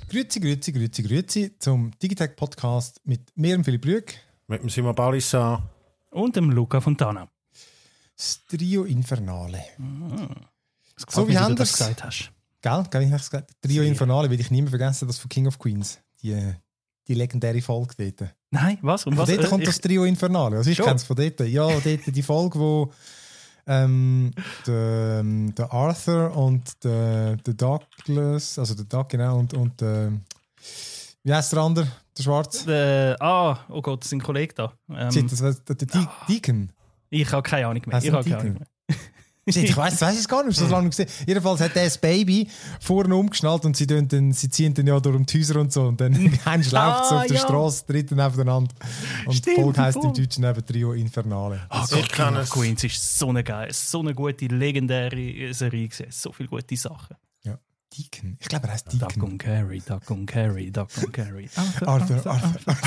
Grüezi zum Digitech-Podcast mit mir, und Philipp Rüegg. Mit dem Simon Balissa. Und dem Luca Fontana. Das Trio Infernale. So wie du das gesagt hast. Gell, ich habe es gesagt. Trio Infernale, will ich nie mehr vergessen, das von King of Queens. Die legendäre Folge dort. Nein, was? Von dort kommt das Trio Infernale. Also ich kenne es von dort. Ja, dort die Folge, wo der Arthur und der Douglas, also der Doug, genau, und wie heißt der andere? Der Schwarze? Oh Gott, das sind Kollegen da. Der Deacon. Ich habe keine Ahnung mehr. Ich weiss es gar nicht, so lange gesehen. Jedenfalls hat er das Baby vorne umgeschnallt und sie ziehen dann ja durch die Häuser und so. Und dann läuft es auf der Straße, dritte nebeneinander. Und die Folge heisst im Deutschen eben Trio Infernale. Ich kann es. Queens ist so eine geile, so eine gute, legendäre Serie gewesen. So viele gute Sachen. Ja, Deacon. Ich glaube, er heißt Deacon. Duck und Carry, Duck und Carry, Duck und Carry. Arthur.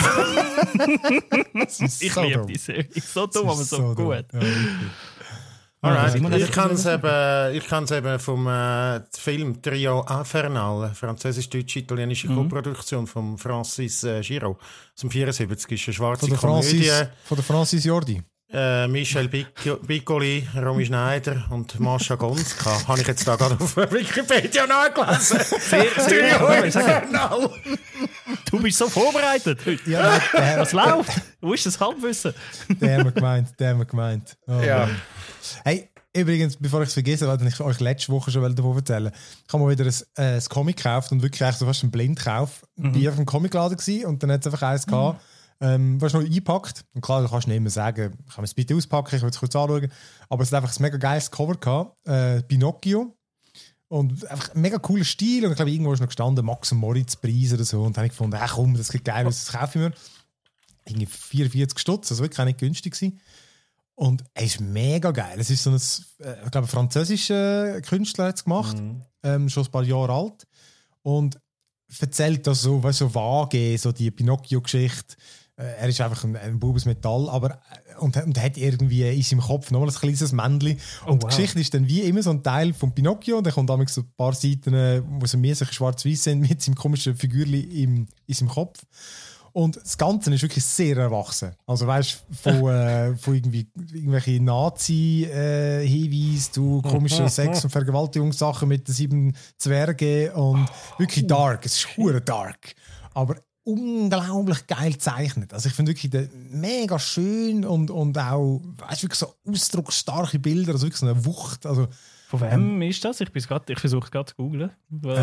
Ich liebe die Serie. So dumm, aber so gut. Ja, alright. Ich kann es eben vom Film Trio Infernal, französisch-deutsch-italienische Co-Produktion von Francis Giraud aus dem 74, ist eine schwarze Komödie. Von der Francis Jordi. Michel Piccoli, Romy Schneider und Mascha Gonska. Habe ich jetzt da gerade auf Wikipedia nachgelesen. Trio Infernal. Du bist so vorbereitet heute. Ja, was läuft? Wo ist das Halbwissen? Der haben wir gemeint. Oh, ja. Hey, übrigens, bevor ich es vergesse, weil ich euch letzte Woche schon davon erzählen, ich habe mal wieder ein Comic gekauft und wirklich so fast einen Blindkauf. Bin auf dem Comicladen gewesen und dann hat es einfach eins gehabt, was noch eingepackt. Und klar, du kannst nicht mehr sagen, ich kann es bitte auspacken, ich will es kurz anschauen. Aber es hat einfach ein mega geiles Cover gehabt, Pinocchio. Und einfach ein mega cooler Stil. Und ich glaube, irgendwo ist noch gestanden, Max und Moritz Preis oder so. Und dann habe ich gefunden, komm, das geht geil, das kaufe ich mir. Irgendwie 44 Stutz, also wirklich auch nicht günstig gewesen. Und er ist mega geil. Es ist so ein, ich glaube, ein französischer Künstler hat es gemacht, schon ein paar Jahre alt. Und erzählt das so, weißt, so vage, so die Pinocchio-Geschichte. Er ist einfach ein Bub aus Metall, aber und hat irgendwie in seinem Kopf noch ein kleines Männchen. Und die Geschichte ist dann wie immer so ein Teil von Pinocchio. Und dann kommt damals so ein paar Seiten, wo so mehr schwarz-weiß sind, mit seinem komischen Figürchen in seinem Kopf. Und das Ganze ist wirklich sehr erwachsen. Also weißt du, von irgendwelchen Nazi-Hinweisen, du komische Sex- und Vergewaltigungssachen mit den 7 Zwergen und wirklich dark. Es ist verdammt dark. Aber unglaublich geil gezeichnet. Also ich finde wirklich mega schön und auch, weißt du, wirklich so ausdrucksstarke Bilder, also wirklich so eine Wucht. Also, von wem ist das? Ich versuche gerade zu googlen.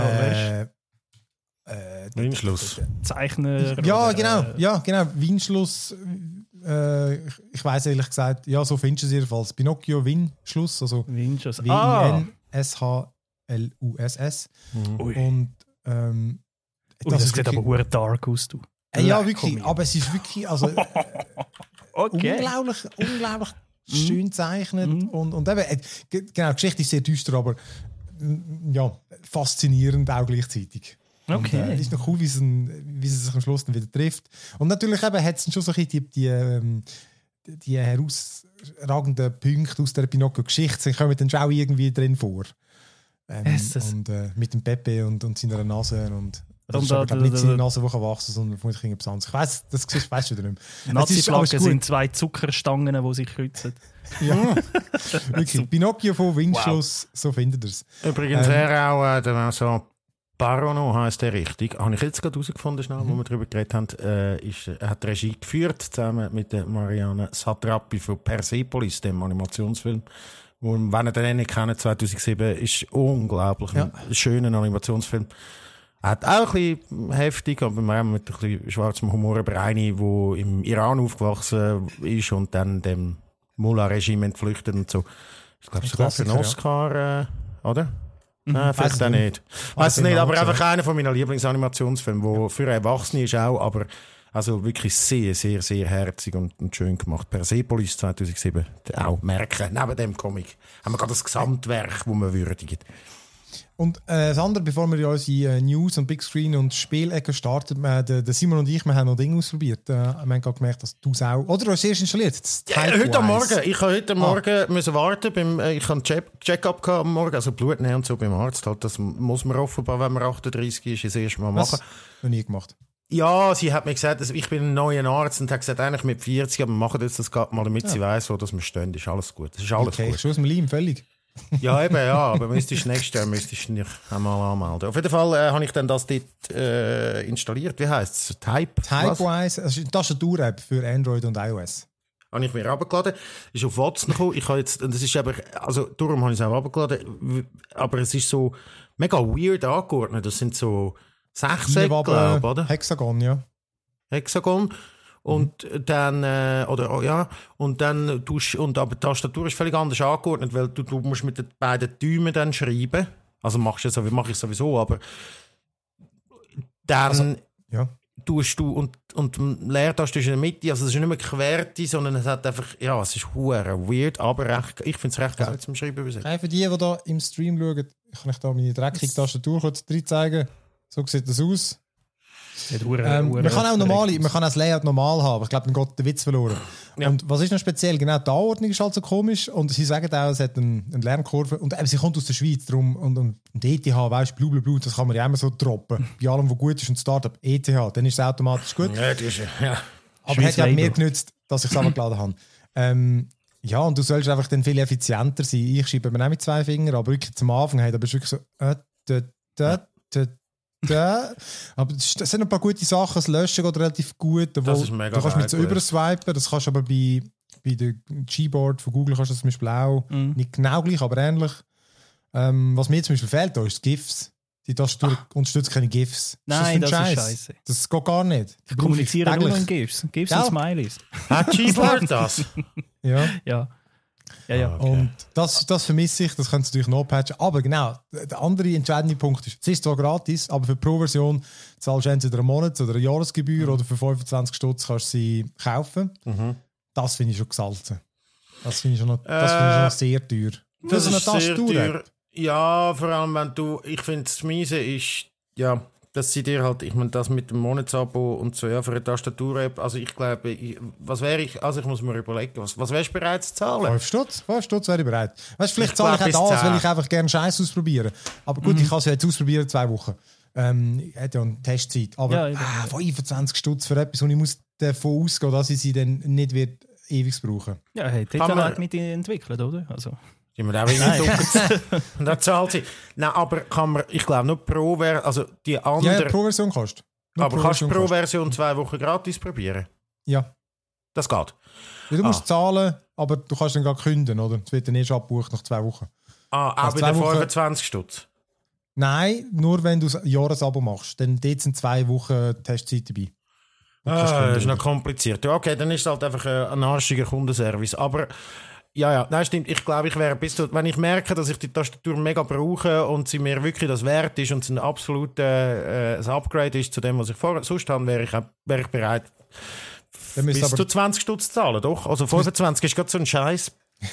Windschluss. Zeichner. Ja, genau. Windschluss. Ich weiss ehrlich gesagt, ja, so findest du es jedenfalls. Pinocchio, Windschluss, also Windschluss. W-I-N-S-H-L-U-S-S. Und das sieht aber sehr dark aus, du. Ja, wirklich. Aber es ist wirklich, also unglaublich schön gezeichnet und eben, genau, die Geschichte ist sehr düster, aber ja, faszinierend auch gleichzeitig. Okay. Es ist noch cool, wie es sich am Schluss dann wieder trifft. Und natürlich hat es schon so ein bisschen die herausragenden Punkte aus der Pinocchio-Geschichte, kommen dann schon auch irgendwie drin vor. Und mit dem Pepe und seiner Nase und das ist aber nicht seine Nase, die wachsen, sondern von irgendetwas anderes. Ich weiss, das weißt du wieder nicht mehr. Nazi-Flaggen sind 2 Zuckerstangen, die sich kreuzen. Ja, wirklich. Pinocchio von Windschluss, so findet ihr es. Übrigens, er auch so Barono heisst der richtig. Habe ich jetzt gerade herausgefunden, schnell, wo wir darüber geredet haben. Er hat Regie geführt, zusammen mit der Marianne Satrapi von Persepolis, dem Animationsfilm. Wo, wenn ihr den nicht kennt, 2007, ist unglaublich ein schöner Animationsfilm. Er hat auch ein bisschen heftig, aber mit ein bisschen schwarzem Humor über eine, die im Iran aufgewachsen ist und dann dem Mullah-Regime entflüchtet und so. Ich glaube, sogar für einen Oscar, oder? Nein, vielleicht auch nicht. Weiß es nicht, aber einfach einer von meinen Lieblingsanimationsfilmen, der für Erwachsene ist auch, aber also wirklich sehr, sehr, sehr herzig und schön gemacht. Persepolis 2007, auch merken, neben dem Comic haben wir gerade das Gesamtwerk, das wir würdigen. Und das andere, bevor wir in unsere News und Big Screen und Spielecke starten, der Simon und ich, wir haben noch Dinge ausprobiert. Wir haben gerade gemerkt, dass du es auch... Oder du hast es erst installiert? Heute Morgen. Ich habe heute Morgen müssen warten. Ich hatte einen Check-up am Morgen, also Blut nehmen und so beim Arzt. Halt, das muss man offenbar, wenn man 38 ist, das erste Mal machen. Noch nie gemacht. Ja, sie hat mir gesagt, also ich bin ein neuer Arzt und hat gesagt, eigentlich mit 40, aber wir machen jetzt das gerade mal, damit sie weiss, wo dass wir stehen. Das ist alles gut. Das ist alles okay, gut. Schon aus dem Leim, völlig. Ja, eben, ja, aber nächstes Jahr müsstest du dich einmal anmelden. Auf jeden Fall habe ich dann das dort installiert. Wie heisst es? Typewise, das ist eine Tastatur-App für Android und iOS. Habe ich mir runtergeladen. Ist auf Watson gekommen. Ich habe jetzt, und das ist aber, also darum habe ich es auch runtergeladen, aber es ist so mega weird angeordnet. Das sind so 6 Ecken, glaube ich, oder? Hexagon, ja. Hexagon. Und dann, aber die Tastatur ist völlig anders angeordnet, weil du musst mit den beiden Daumen dann schreiben. Also mache ich sowieso, aber dann tust du und Leertaste ist in der Mitte, also es ist nicht mehr QWERTY, sondern es hat einfach, ja, es ist hure weird, aber ich finde es recht geil zum Schreiben übersetzen. Für die da im Stream schauen, kann ich da meine dreckige Tastatur kurz drin zeigen. So sieht das aus. Man kann auch das Layout normal haben, aber ich glaube, dann geht der Witz verloren. Ja. Und was ist noch speziell? Genau, die Anordnung ist halt so komisch und sie sagen auch, es hat eine Lernkurve und sie kommt aus der Schweiz drum und ETH, weißt du, Blue, das kann man ja immer so droppen. Bei allem, was gut ist, ein Startup, ETH, dann ist es automatisch gut. Ja, das ist, ja. Aber es hat ja mehr genützt, dass ich es runtergeladen habe. Ja, und du sollst einfach dann viel effizienter sein. Ich schreibe mir auch mit 2 Fingern, aber wirklich zum Anfang, da bist du wirklich so aber es sind ein paar gute Sachen, das Löschen geht relativ gut. Das ist mega du kannst mit so überswipen, das kannst du aber bei der Gboard von Google kannst du das zum Beispiel auch. Nicht genau gleich, aber ähnlich. Was mir zum Beispiel fehlt, da ist GIFs. Die Tastatur unterstützt keine GIFs. Nein, das ist scheiße. Das geht gar nicht. Ich kommuniziere nur in GIFs. GIFs und Smileys. Hat Gboard das? Ja. Ja. Okay. Und das vermisse ich, das könnt ihr natürlich noch patchen. Aber genau, der andere entscheidende Punkt ist, es ist zwar gratis, aber für die Pro-Version zahlst du entweder einen Monat oder eine Jahresgebühr oder für 25 Stutz kannst du sie kaufen. Das finde ich schon gesalzen. Das finde ich schon noch sehr teuer. Für so eine Tastatur. Ja, vor allem wenn ich finde, das Miese ist, ja, dass sie dir halt, ich meine, das mit dem Monatsabo und so, ja, für eine Tastatur-App, also ich glaube, ich muss mir überlegen, was wärst du bereit zu zahlen? 5 Stutz wäre ich bereit. Weißt, vielleicht zahle ich auch das, weil ich einfach gerne Scheiß ausprobieren. Aber gut, ich kann es ja jetzt ausprobieren, 2 Wochen. Ich hätte ja eine Testzeit. Aber 25 Stutz für etwas und ich muss davon ausgehen, dass ich sie dann nicht ewig brauchen. Ja, hey, Teta hat mit entwickelt, oder? Also. Die man auch irgendwie und da zahlt sie. Nein, aber kann man, ich glaube, nur Pro-Version, also die andere... Ja, Pro-Version kostet. Aber kannst du Pro-Version 2 Wochen gratis probieren? Ja. Das geht? Ja, du musst zahlen, aber du kannst dann gar kündigen, oder? Es wird dann erst abgebucht nach 2 Wochen. Auch bei den 25 Stutz? Nein, nur wenn du ein Jahresabo machst. Dann dort sind 2 Wochen Testzeit dabei. Das ist noch kompliziert. Ja, okay, dann ist es halt einfach ein arschiger Kundenservice. Aber... Ja, nein, stimmt. Ich glaube, ich wäre wenn ich merke, dass ich die Tastatur mega brauche und sie mir wirklich das wert ist und es ein absolutes Upgrade ist zu dem, was ich sonst habe, wäre ich bereit, bis zu 20 Stutz zu zahlen, doch? Also 25 ist gerade so ein Scheiß.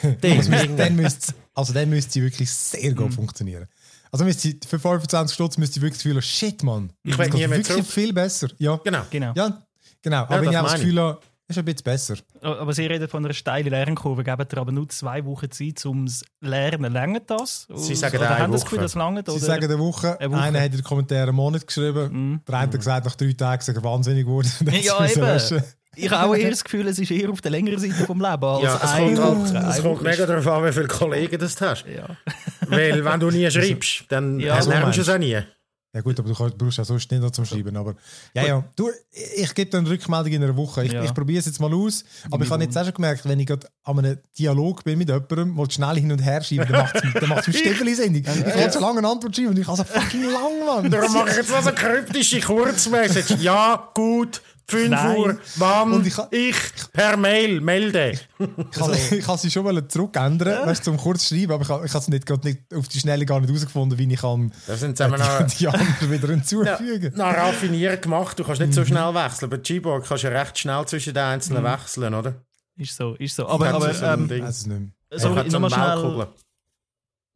Dann müsste sie wirklich sehr gut funktionieren. Also für 25 Stutz müsste ich wirklich das Gefühl haben, shit, Mann. Ich werde nie mehr wirklich zurück. Viel besser. Ja, genau. Ja, genau. Aber wenn ich auch das Gefühl habe, ist ein bisschen besser. Aber Sie reden von einer steilen Lernkurve, geben dir aber nur 2 Wochen Zeit, um das Lernen. Längert das? Sie sagen oder haben das Gefühl, das langt? Sie sagen eine Woche. Einer hat in den Kommentaren einen Monat geschrieben. Der eine hat gesagt, nach 3 Tagen sei er wahnsinnig geworden. Ja, eben. Ich habe auch eher das Gefühl, es ist eher auf der längeren Seite vom Leben als eine Woche. Es kommt mega darauf an, wie viele Kollegen du hast. Ja. Weil wenn du nie schreibst, dann lernst du es auch nie. Ja gut, aber du brauchst ja sonst nicht noch zum Schreiben. Aber Du, ich gebe dann eine Rückmeldung in einer Woche. Ich probiere es jetzt mal aus. Aber ich habe jetzt auch schon gemerkt, wenn ich gerade an einem Dialog bin mit jemandem, der schnell hin und her schreibt, dann macht es mir Stiefel-Sendung. Ich wollte so lange eine Antwort schreiben und ich habe so fucking lang, Mann. Darum mache ich jetzt so eine kryptische Kurzmessage. Ja, gut. 5 Uhr, wann? Und ich per Mail melde. Ich kann sie schon zurückändern, weißt, zum kurz schreiben, aber ich habe es nicht auf die Schnelle gar nicht herausgefunden, wie ich kann die anderen wieder hinzufügen. Na, raffiniert gemacht, du kannst nicht so schnell wechseln. Bei Gboard kannst du ja recht schnell zwischen den einzelnen wechseln, oder? Ist so. Aber weiß es nicht mehr. So, nochmal schnell.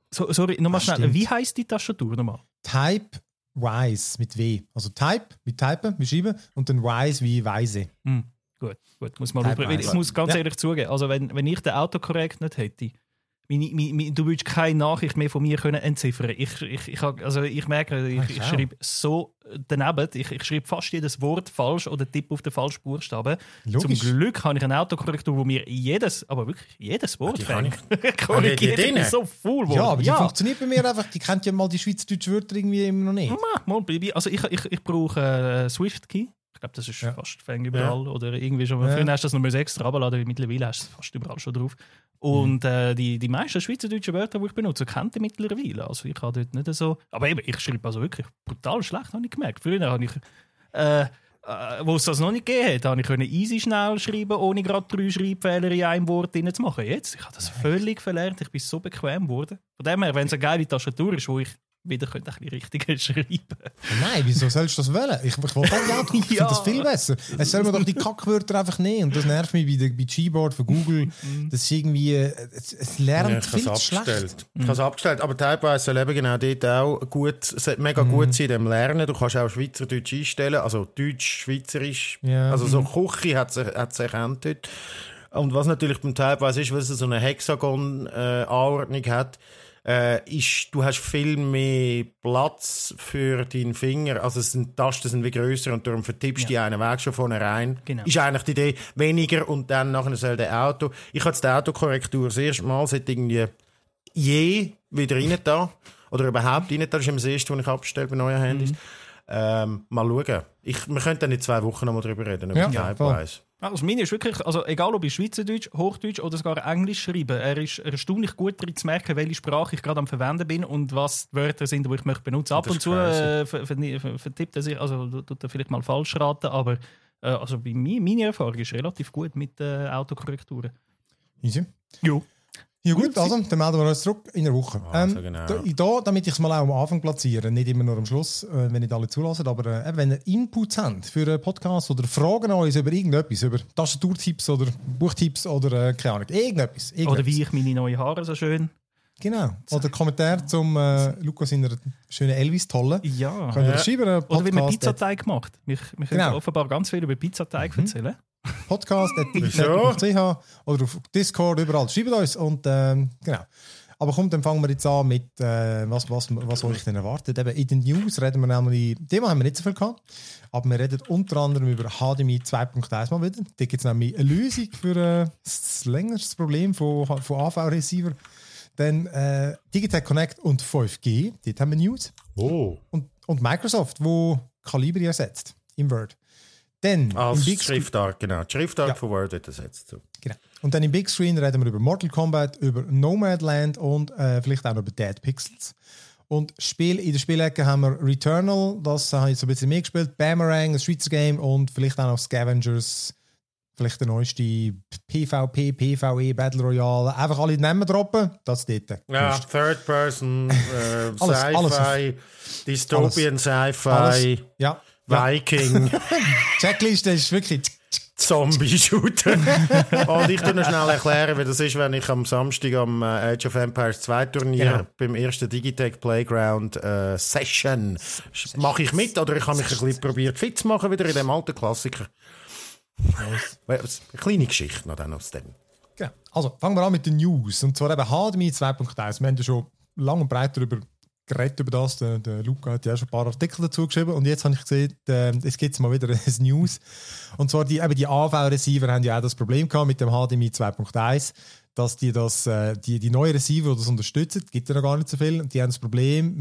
Sorry, nochmal schnell. Stimmt. Wie heisst die Tastatur nochmal? Typewise mit W. Also Type wie Typen, wie Schreiben und dann Wise wie Weise. Gut. Muss mal Typewise. ausprobieren. Ich muss ganz ehrlich zugeben, also wenn ich den Autokorrekt nicht hätte, du würdest keine Nachricht mehr von mir können entziffern. Ich merke, ich schreibe so daneben, ich schreibe fast jedes Wort falsch oder tippe auf den falschen Buchstaben. Logisch. Zum Glück habe ich eine Autokorrektur, wo mir jedes Wort kann korrigiert. die Ich bin so faul geworden. Ja, aber die funktioniert bei mir einfach. Die kennt ja mal die schweizerdeutschen Wörter irgendwie immer noch nicht. Also ich brauche Swift-Key. Ich glaube, das ist fast fäng überall. Ja. Oder irgendwie schon. Früher hast du das noch extra runterladen, mittlerweile hast du es fast überall schon drauf. Und die meisten schweizerdeutschen Wörter, die ich benutze, kennt ihr mittlerweile. Also ich habe dort nicht so... Aber eben, ich schreibe also wirklich brutal schlecht, habe ich gemerkt. Früher habe ich... wo es das noch nicht gegeben hat, habe ich easy schnell schreiben, ohne gerade 3 Schreibfehler in einem Wort drin zu machen. Jetzt, ich habe das völlig verlernt. Ich bin so bequem geworden. Von dem her, wenn es eine geile Tastatur ist, wo ich wieder ein bisschen richtiger schreiben. Nein, wieso sollst du das wollen? Ich wollte auch, ich finde das viel besser. Es soll mir doch die Kackwörter einfach nehmen. Und das nervt mich bei Gboard von Google. Das ist irgendwie, es lernt viel zu schlecht. Ich habe es abgestellt, aber teilweise soll eben genau dort auch gut, es sollte mega gut sein in dem Lernen. Du kannst auch Schweizerdeutsch einstellen, also Deutsch, Schweizerisch. Ja. Also so Küche hat es erkannt dort. Und was natürlich beim Teilweise ist, weil es so eine Hexagon-Anordnung hat, du hast viel mehr Platz für deinen Finger. Also die Tasten sind wie grösser und darum vertippst du die einen Weg schon vorne rein. Genau. Ist eigentlich die Idee, weniger und dann nachher soll der Auto... Ich habe jetzt die Autokorrektur das erste Mal seit irgendwie wieder rein da. Oder überhaupt rein da. Das ist immer das erste, was ich abstelle bei neuen Handys. Mal schauen. Wir können dann in 2 Wochen noch mal darüber reden. Über Typewise. Also meine ist wirklich, also egal ob ich Schweizerdeutsch, Hochdeutsch oder sogar Englisch schreibe, er ist erstaunlich gut darin zu merken, welche Sprache ich gerade am Verwenden bin und was die Wörter sind, die ich möchte benutzen. Ab und zu vertippt er sich, also tut er vielleicht mal falsch raten, aber also bei mir, meine Erfahrung ist relativ gut mit Autokorrekturen. Easy. Jo. Ja gut, also, dann melden wir uns zurück in einer Woche. Also, genau. Da, damit ich es mal auch am Anfang platziere, nicht immer nur am Schluss, wenn nicht alle zulassen, aber wenn ihr Inputs habt für einen Podcast oder Fragen an uns über irgendetwas, über Tastaturtipps oder Buchtipps oder keine Ahnung, irgendetwas. Oder wie ich meine neuen Haare so schön... Genau. Oder Kommentar zum Lukas in einer schönen Elvis-Tolle. Ja. Könnt ihr das schreiben? Oder wie man Pizzateig macht. Wir können offenbar ganz viel über Pizzateig erzählen. Podcast.digitech.ch oder auf Discord, überall. Schreibt uns und genau. Aber kommt, dann fangen wir jetzt an mit was euch denn erwartet. Eben in den News reden wir nämlich, Thema haben wir nicht so viel gehabt, aber wir reden unter anderem über HDMI 2.1 mal wieder. Da gibt es nämlich eine Lösung für ein längeres Problem von AV-Receiver. Dann Digitech Connect und 5G, dort haben wir News. Oh. Und Microsoft, wo Calibri ersetzt im Word. Dann als im Big Schriftart, genau. Die Schriftart von Word wird ersetzt. So. Genau. Und dann im Big Screen reden wir über Mortal Kombat, über Nomadland und vielleicht auch noch über Dead Pixels. Und in der Spielecke haben wir Returnal, das habe ich so ein bisschen mehr gespielt, Boomerang, ein Schweizer Game und vielleicht auch noch Scavengers, vielleicht der neueste PvP, PvE, Battle Royale. Einfach alle Namen droppen, das ist dort. Ja, Third Person, alles. Sci-Fi, Dystopian Sci-Fi, ja. Viking. Checkliste ist wirklich... Zombie-Shooter. Und ich tue noch schnell erklären, wie das ist, wenn ich am Samstag am Age of Empires 2 Turnier beim ersten Digitech Playground Session mache ich mit, oder ich habe mich ein bisschen probiert fit zu machen, wieder in dem alten Klassiker. Eine kleine Geschichte noch dann aus dem. Genau. Also, fangen wir an mit den News. Und zwar eben HDMI 2.1. Wir haben ja schon lang und breit darüber geredet über das. Der Luca hat ja schon ein paar Artikel dazu geschrieben. Und jetzt habe ich gesehen, es gibt mal wieder ein News. Und zwar die AV-Receiver haben ja auch das Problem gehabt mit dem HDMI 2.1, dass die neuen Receiver, die das unterstützen, gibt ja noch gar nicht so viel. Und die haben das Problem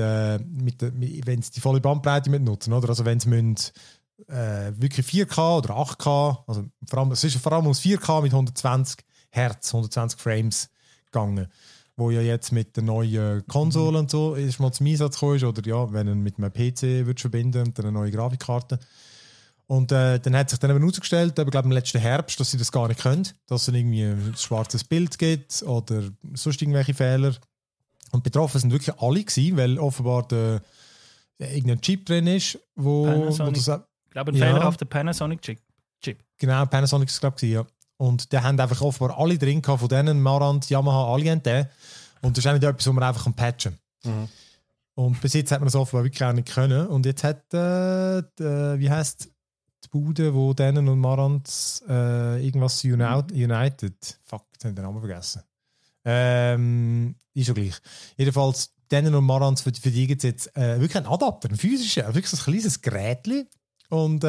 wenn sie die volle Bandbreite nutzen, oder? Also wenn sie wirklich 4K oder 8K, also es ist vor allem ums 4K mit 120 Hertz, 120 Frames gegangen, wo ja jetzt mit der neuen Konsole und so ist mal zum Einsatz gekommen ist, oder ja, wenn du mit einem PC würdest verbinden und eine neue Grafikkarte. Und dann hat sich dann eben herausgestellt, ich glaube im letzten Herbst, dass sie das gar nicht können, dass es irgendwie ein schwarzes Bild gibt oder sonst irgendwelche Fehler. Und betroffen sind wirklich alle gewesen, weil offenbar irgendein Chip drin ist, wo das... Ich glaube, ein fehlerhafter Panasonic-Chip. Genau, Panasonic ist es, glaube ich, ja. Und die haben einfach offenbar alle drin gehabt, von denen, Marantz, Yamaha, alle haben den. Und das ist auch nicht etwas, wo man einfach patchen kann. Mhm. Und bis jetzt hat man das offenbar wirklich auch nicht können. Und jetzt hat, wie heisst die Bude, wo Denon und Marantz irgendwas United. Fuck, jetzt habe ich den Namen vergessen. Ist schon gleich. Jedenfalls, Denon und Marantz für die gibt es jetzt wirklich einen Adapter, einen physischen, wirklich so ein kleines Gerätchen. Und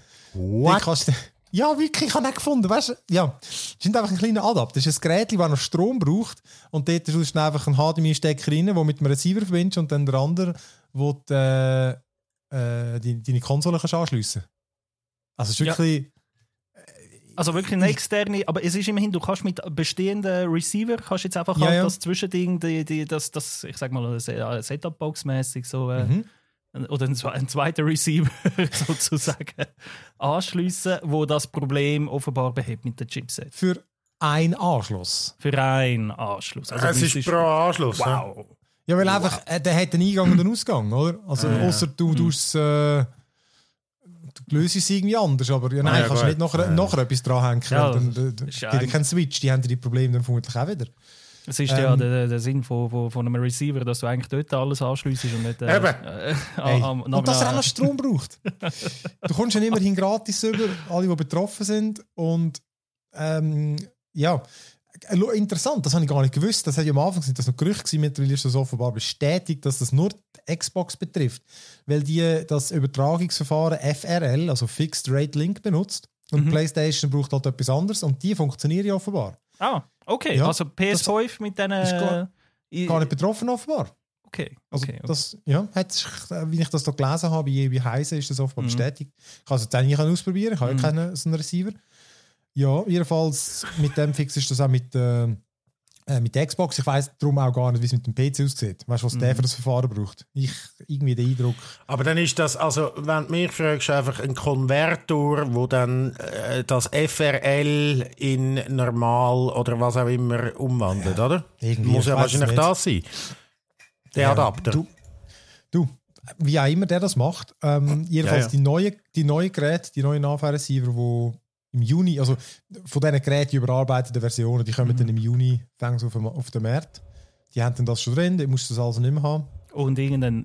ja, wirklich, ich habe nicht gefunden. Weißt du, ja, es ist einfach ein kleiner Adapter. Das ist ein Gerät, das noch Strom braucht. Und dort ist einfach ein HDMI-Stecker rein, der mit einem Receiver verbindest und dann der andere, wo deine Konsole kannst anschliessen kannst. Also es ist wirklich... Also wirklich eine externe, aber es ist immerhin, du kannst mit bestehenden Receiver kannst jetzt einfach halt das Zwischending, das ich sag mal, Setup-Box-mäßig so... oder ein zweiter Receiver sozusagen anschliessen, wo das Problem offenbar behebt mit dem Chipset. Für einen Anschluss? Für einen Anschluss. Also es ist pro Anschluss. Wow. Ja, weil einfach, der hat einen Eingang und einen Ausgang, oder? Also ausser du löst es irgendwie anders, aber nein, kannst du nicht nachher etwas dranhängen. Ja, die haben keinen Switch, die haben die Probleme dann vermutlich auch wieder. Es ist ja der Sinn von einem Receiver, dass du eigentlich dort alles anschliessest und nicht... und dass er auch noch Strom braucht. Du kommst ja immerhin gratis über, alle, die betroffen sind. Und interessant, das habe ich gar nicht gewusst. Das hat ja am Anfang das noch Gerüchte gewesen, mittlerweile ist das offenbar bestätigt, dass das nur die Xbox betrifft. Weil die das Übertragungsverfahren FRL, also Fixed Rate Link, benutzt. Und PlayStation braucht halt etwas anderes und die funktionieren ja offenbar. Ah, okay. Ja, also PS5 mit denen... Ist gar nicht betroffen offenbar. Okay. Also das, wie ich das da gelesen habe, wie Heise ist das offenbar bestätigt. Ich kann es jetzt auch nicht ausprobieren, ich habe ja keinen so einen Receiver. Ja, jedenfalls mit dem Fix ist das auch mit der Xbox. Ich weiss darum auch gar nicht, wie es mit dem PC aussieht. Weißt du, was der für das Verfahren braucht? Ich irgendwie den Eindruck. Aber dann ist das, also wenn du mich fragst, einfach ein Konverter, wo dann das FRL in normal oder was auch immer umwandelt, oder? Muss ja wahrscheinlich das sein. Der Adapter. Du, wie auch immer der das macht. Jedenfalls die neuen Geräte, die neuen Nachfahren-Receiver, die im Juni, also von diesen Geräten, die überarbeiteten Versionen, die kommen dann im Juni auf den Markt. Die haben dann das schon drin, die musst du das also nicht mehr haben. Und irgendeine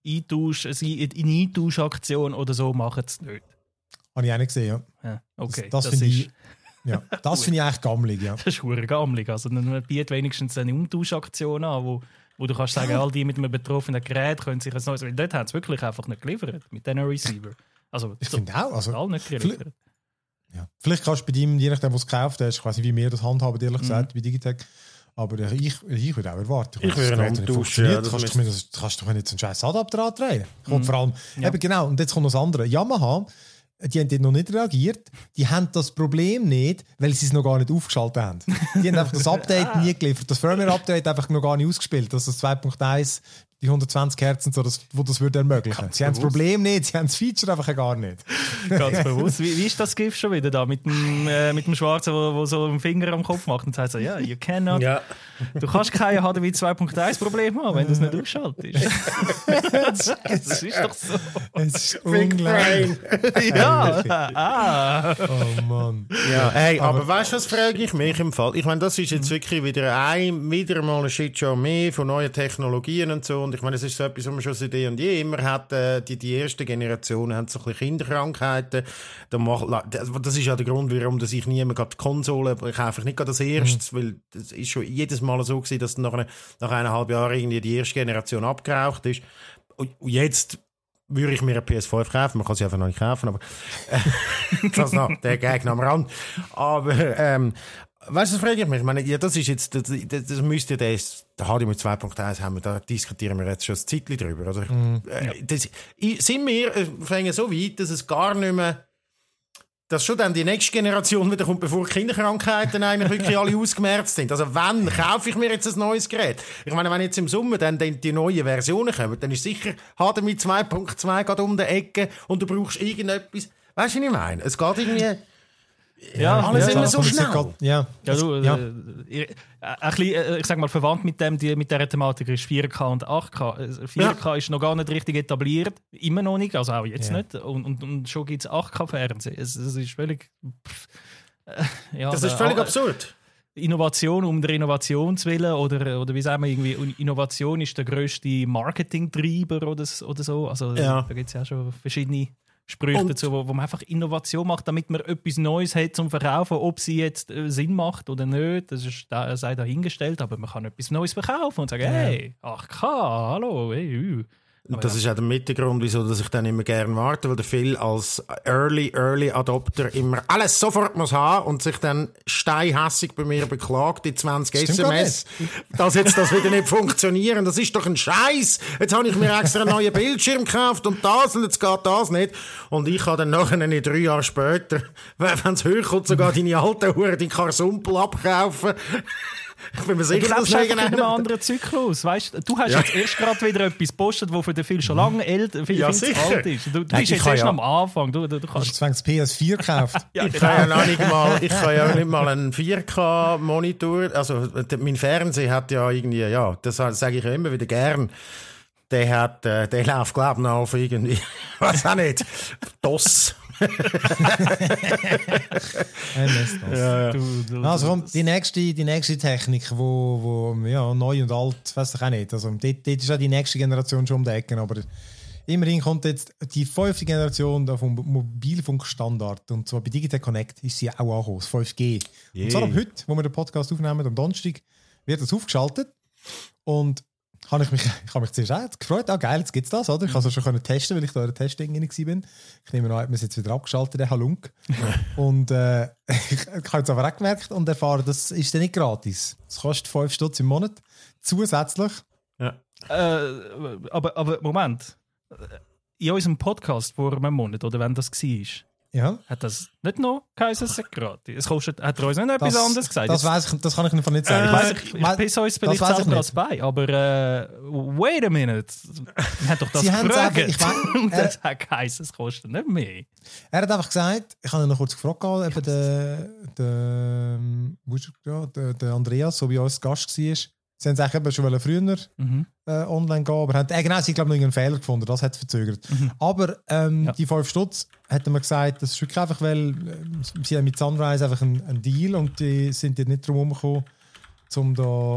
Eintauschaktion oder so machen sie nicht. Habe ich auch nicht gesehen, ja. Okay. Das finde ich eigentlich gammelig, ja. Das ist verdammt gammelig. Also dann bietet wenigstens eine Umtauschaktion an, wo du kannst sagen, all die mit einem betroffenen Gerät können sich ein neues... Weil dort haben sie wirklich einfach nicht geliefert, mit diesen Receiver. Also, ich finde auch. Also, nicht geliefert. Ja. Vielleicht kannst du bei ihm, je nachdem, was du gekauft hast, ich weiß nicht, wie wir das handhaben, ehrlich gesagt, wie Digitec. Aber ich würde auch erwarten. Ich würde einen umtauschen. Du kannst doch nicht so einen scheiß Adapter antreiben. Vor allem, eben genau, und jetzt kommt noch das andere. Yamaha, die haben dort noch nicht reagiert. Die haben das Problem nicht, weil sie es noch gar nicht aufgeschaltet haben. Die haben einfach das Update nie geliefert. Das Firmware-Update einfach noch gar nicht ausgespielt. Das ist das 2.1, die 120 Hertz und so, wo das würde ermöglichen. Sie haben das Problem nicht, sie haben das Feature einfach gar nicht. Ganz bewusst. Wie ist das GIF schon wieder da mit dem Schwarzen, wo so einen Finger am Kopf macht und sagt so, ja, you cannot. Ja. Du kannst kein HDMI 2.1 Problem haben, wenn du es nicht ausschaltest. Das ist doch so. Es ist unglaublich. Oh Mann. Ja, hey, aber weißt du, was frage ich mich im Fall? Ich meine, das ist jetzt wirklich wieder mal eine Shitshow mehr von neuen Technologien und so. Und ich meine, es ist so etwas, was man schon seit und je immer hat. Die erste Generation hat so ein bisschen Kinderkrankheiten. Das ist ja der Grund, warum ich niemand die Konsole, ich einfach nicht das Erste, weil das ist schon jedes Mal so gewesen, dass nach 1,5 Jahren irgendwie die erste Generation abgeraucht ist. Und jetzt würde ich mir eine PS5 kaufen, man kann sie einfach noch nicht kaufen, aber das noch, der Gag am Rand. Aber weißt du, das frage ich mich. Ich meine, ja, das ist jetzt, das müsste der HDMI 2.1 haben, da diskutieren wir jetzt schon ein Zeitchen drüber. Also, sind wir so weit, dass es gar nicht mehr, dass schon dann die nächste Generation wieder kommt, bevor Kinderkrankheiten eigentlich wirklich alle ausgemerzt sind. Also wann kaufe ich mir jetzt ein neues Gerät? Ich meine, wenn jetzt im Sommer dann die neuen Versionen kommen, dann ist sicher HDMI 2.2 gerade um die Ecke und du brauchst irgendetwas. Weißt du, was ich meine? Es geht irgendwie... Ja, alles immer so schnell. Ja, ein bisschen, ich sag mal, verwandt mit dieser Thematik ist 4K und 8K. 4K ist noch gar nicht richtig etabliert, immer noch nicht, also auch jetzt nicht. Und schon gibt es 8K-Fernsehen. Es ist völlig... das ist völlig absurd. Innovation um der Innovation zu willen oder wie sagen wir, irgendwie Innovation ist der grösste Marketingtreiber oder so. Also da gibt es ja schon verschiedene Sprüche dazu, wo man einfach Innovation macht, damit man etwas Neues hat zum Verkaufen. Ob sie jetzt Sinn macht oder nicht, das sei dahingestellt, aber man kann etwas Neues verkaufen und sagen, hey, 8K, hallo, hey, Das ist auch der Mittelgrund, wieso dass ich dann immer gerne warte, weil der Phil als Early Adopter immer alles sofort muss haben und sich dann steinhässig bei mir beklagt, die 20 SMS, dass jetzt das wieder nicht funktionieren. Das ist doch ein Scheiß. Jetzt habe ich mir extra einen neuen Bildschirm gekauft und jetzt geht das nicht. Und ich kann dann nachher nicht 3 Jahre später, wenn es hochkommt, sogar deine alten Huren, die Karsumpel abkaufen. Ich bin mir sicher, du lebst einfach in einem anderen Zyklus. Weißt, du hast jetzt erst gerade wieder etwas gepostet, das für den viel schon lange viel zu alt ist. Du bist jetzt erst am Anfang. Du kannst das PS4 gekauft. Ich kann ja nicht mal einen 4K-Monitor. Also mein Fernseher hat ja irgendwie, das sage ich ja immer wieder gern. Der läuft, glaube ich, noch auf irgendwie, weiß auch nicht, DOS. Also die nächste Technik, wo neu und alt, weiß ich auch nicht. Also dort ist auch die nächste Generation schon um die Ecke, aber immerhin kommt jetzt die 5. Generation vom Mobilfunkstandard, und zwar bei Digitec Connect ist sie auch angekommen, das 5G. Und zwar ab heute, wo wir den Podcast aufnehmen, am Donnerstag, wird das aufgeschaltet und ich habe mich zuerst auch gefreut, geil, jetzt gibt es das, oder? Ich konnte es schon testen, weil ich da in der Testung war. Ich nehme an, hat man es jetzt wieder abgeschaltet, der Halunk. Und ich habe jetzt aber auch gemerkt und erfahren, das ist dann nicht gratis. Es kostet 5 Stutz im Monat, zusätzlich. Ja. Aber Moment, in unserem Podcast vor einem Monat, oder wenn das war, hat das nicht noch geheißen, es ist gratis. Hat er uns nicht etwas anderes gesagt? Das kann ich nicht sagen. Ich pisse uns vielleicht selber als bei, aber wait a minute. Wir haben doch das gefragt. Und das hat geheißen, es kostet nicht mehr. Er hat einfach gesagt, ich habe ihn noch kurz gefragt, eben der Andreas, so wie uns Gast war. Sie haben es eigentlich eben schon früher online gehen, aber sie haben, glaube ich, noch einen Fehler gefunden, das hat es verzögert. Aber die 5 Stutz hat man gesagt, das ist wirklich einfach, weil sie haben mit Sunrise einfach einen Deal und die sind nicht drum herumgekommen, um da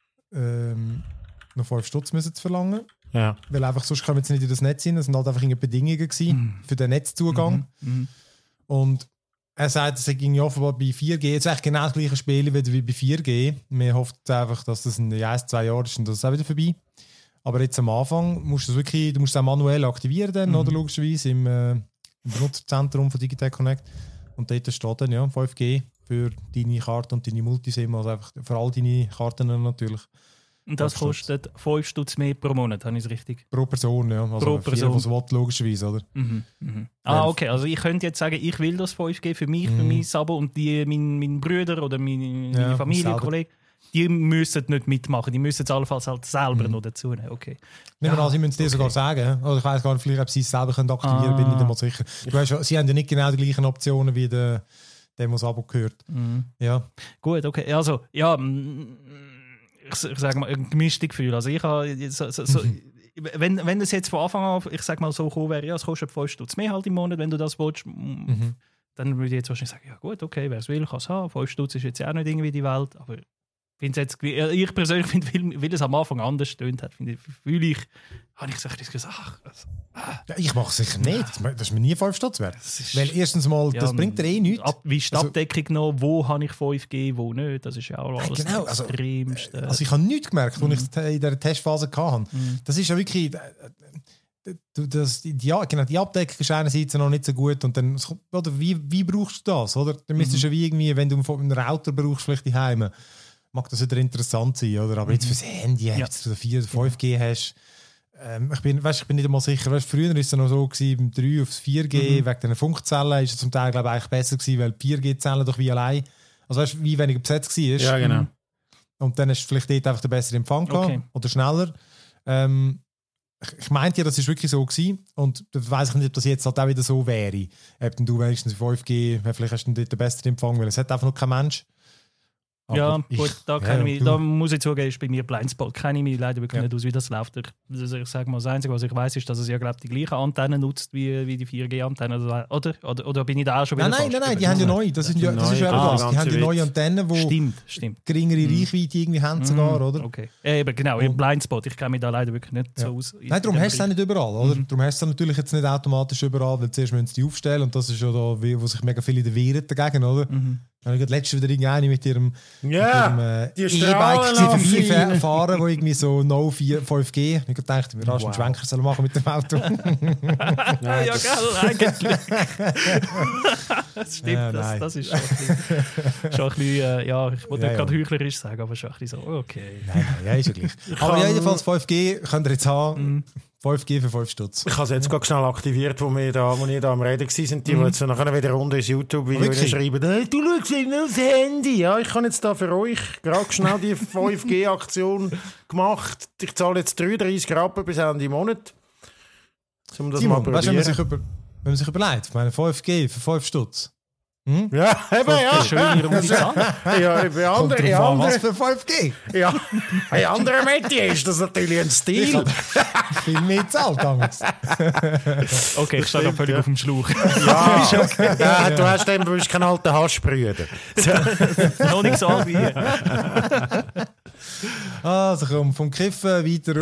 noch 5 Stutz zu verlangen. Ja. Weil einfach sonst kommen sie nicht in das Netz hin, das waren halt einfach Bedingungen gewesen für den Netzzugang. Und er sagt, es ging offenbar bei 4G, es ist eigentlich genau das gleiche Spiel wie bei 4G. Wir hoffen einfach, dass das in 1-2 Jahren ist und das ist auch wieder vorbei. Aber jetzt am Anfang musst du es auch manuell aktivieren, dann, oder logischerweise im Benutzerzentrum von Digitec Connect. Und dort steht dann 5G für deine Karte und deine Multisim, also einfach für all deine Karten natürlich. Und das kostet 5 Stutz mehr pro Monat, habe ich es richtig? Pro Person, ja. Also pro Person. Was will, logischerweise, oder? Okay. Also ich könnte jetzt sagen, ich will das 5G für mich, für mein Abo und meine Brüder oder meine Familie, Kollegen, die müssen nicht mitmachen. Die müssen es allenfalls halt selber noch dazu nehmen. Okay. Sie müssen es dir sogar sagen. Oder ich weiss gar nicht, vielleicht, ob sie es selber aktivieren können, bin ich nicht einmal sicher. Du weißt, sie haben ja nicht genau die gleichen Optionen wie dem, was Abo gehört. Ja. Gut, okay. Also, ich sage mal, ein gemischtes Gefühl. Also ich habe wenn das jetzt von Anfang an, ich sage mal so gekommen wäre, es kostet 5 Stutz mehr halt im Monat, wenn du das willst, dann würde ich jetzt wahrscheinlich sagen, ja gut, okay, wer es will, kann es haben. 5 Stutz ist jetzt ja auch nicht irgendwie die Welt, aber ich persönlich finde, weil es am Anfang anders stöhnt hat, habe ich gesagt, ich mache es sicher nicht. Das ist mir nie 5 Stutz wert. Weil erstens mal, das bringt dir nichts. Wie ist die Abdeckung noch? Wo habe ich 5G, wo nicht? Das ist ja auch alles das Extremste. Also ich habe nichts gemerkt, als ich in dieser Testphase hatte. Das ist ja wirklich... Die Abdeckung ist einerseits noch nicht so gut und dann, oder wie brauchst du das? Oder? Dann müsstest du wie irgendwie, wenn du einen Router brauchst, vielleicht daheim, mag das wieder interessant sein, oder? Aber jetzt fürs Handy, jetzt du 4 oder 5G hast, ich bin nicht einmal sicher, früher war es noch so gewesen, beim 3 aufs 4G, wegen den Funkzellen ist es zum Teil, glaube ich, eigentlich besser gewesen, weil 4G-Zellen doch wie allein, also weißt du, wie weniger besetzt war. Ja, genau. Und dann hast du vielleicht dort einfach den besseren Empfang gehabt, oder schneller. Ich meinte ja, das ist wirklich so gewesen. Und da weiss ich nicht, ob das jetzt halt auch wieder so wäre. Ob du wenigstens 5G, vielleicht hast du dort den besseren Empfang, weil es hat einfach noch kein Mensch. Ja, gut, da muss ich zugeben, ist bei mir Blindspot. Kenne ich mich leider wirklich nicht aus, wie das läuft. Ich sage mal, das Einzige, was ich weiß, ist, dass es ja, glaube ich, die gleichen Antennen nutzt wie die 4G-Antennen. Oder bin ich da auch schon wieder Nein, die haben ja neu. Das ist ja das. Die haben die neue Antennen, die stimmt. geringere Reichweite irgendwie haben sogar, oder? Okay. Eben, genau, im Blindspot. Ich kenne mich da leider wirklich nicht so aus. Nein, darum hast du es auch nicht überall, oder? Darum hast du es natürlich jetzt nicht automatisch überall, weil zuerst müssen sie die aufstellen und das ist ja da, wo sich mega viele wehren dagegen, oder? Ich habe letztens wieder irgendeine mit ihrem E-Bike vorbeifahren, wo irgendwie so No 5G. Ich dachte, wir rasch einen Schwenker sollen machen mit dem Auto. Ja, gell, eigentlich. Das stimmt, das ist schon ein bisschen, ja, ich wollte nicht gerade heuchlerisch sagen, aber schon ein bisschen so, okay. Nein, ist ja gleich. Aber jedenfalls 5G könnt ihr jetzt haben. 5G für 5 Stutz. Ich habe es jetzt gerade schnell aktiviert, wo wir da am Reden waren, die jetzt nachher wieder runter ins YouTube-Video schreiben, hey, du schaust nicht aufs Handy. Ja, ich habe jetzt da für euch gerade schnell die 5G-Aktion gemacht. Ich zahle jetzt 33 Rappen bis Ende Monat. Um das Simon, mal probieren. Weißt du, wenn man sich überlegt, ich meine 5G für 5 Stutz. Ja, eben, ja. Schön um die Zahl. Ja, bei anderen, was für 5G? Ja, bei anderen Medien ist das natürlich ein Stil. Viel mehr zahlt damals. Okay, ich stehe da völlig auf dem Schlauch. Ja, du hast eben, du bist kein alter Haschbrüder. Noch nicht so alt wie ihr. Also komm, vom Kiffen weiter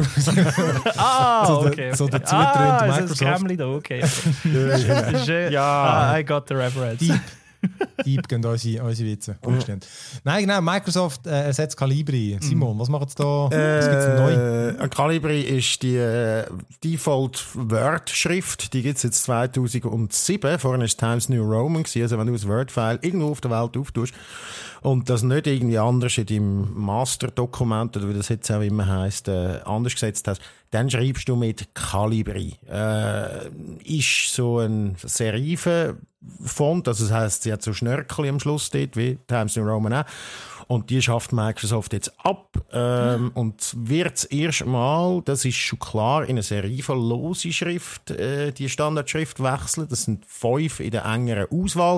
raus. Okay. So der zutrennende Microsoft. Microsoft. Das Scamli da, okay. Ja. I got the reference. Deep gehen unsere Witze. Nein, genau, Microsoft ersetzt Calibri. Simon, was macht es da? Was gibt es neu? Calibri ist die Default Word-Schrift. Die gibt es jetzt 2007. Vorhin war es Times New Roman. Also wenn du ein Word-File irgendwo auf der Welt auftust und das nicht irgendwie anders in deinem Master-Dokument oder wie das jetzt auch immer heisst, anders gesetzt hast, dann schreibst du mit Calibri. Ist so ein Serifen-Font, also das heisst, sie hat so Schnörkel am Schluss dort, wie Times New Roman auch. Und die schafft Microsoft jetzt ab und wird das erste Mal, das ist schon klar, in eine serifenlose Schrift die Standardschrift wechseln. Das sind 5 in der engeren Auswahl.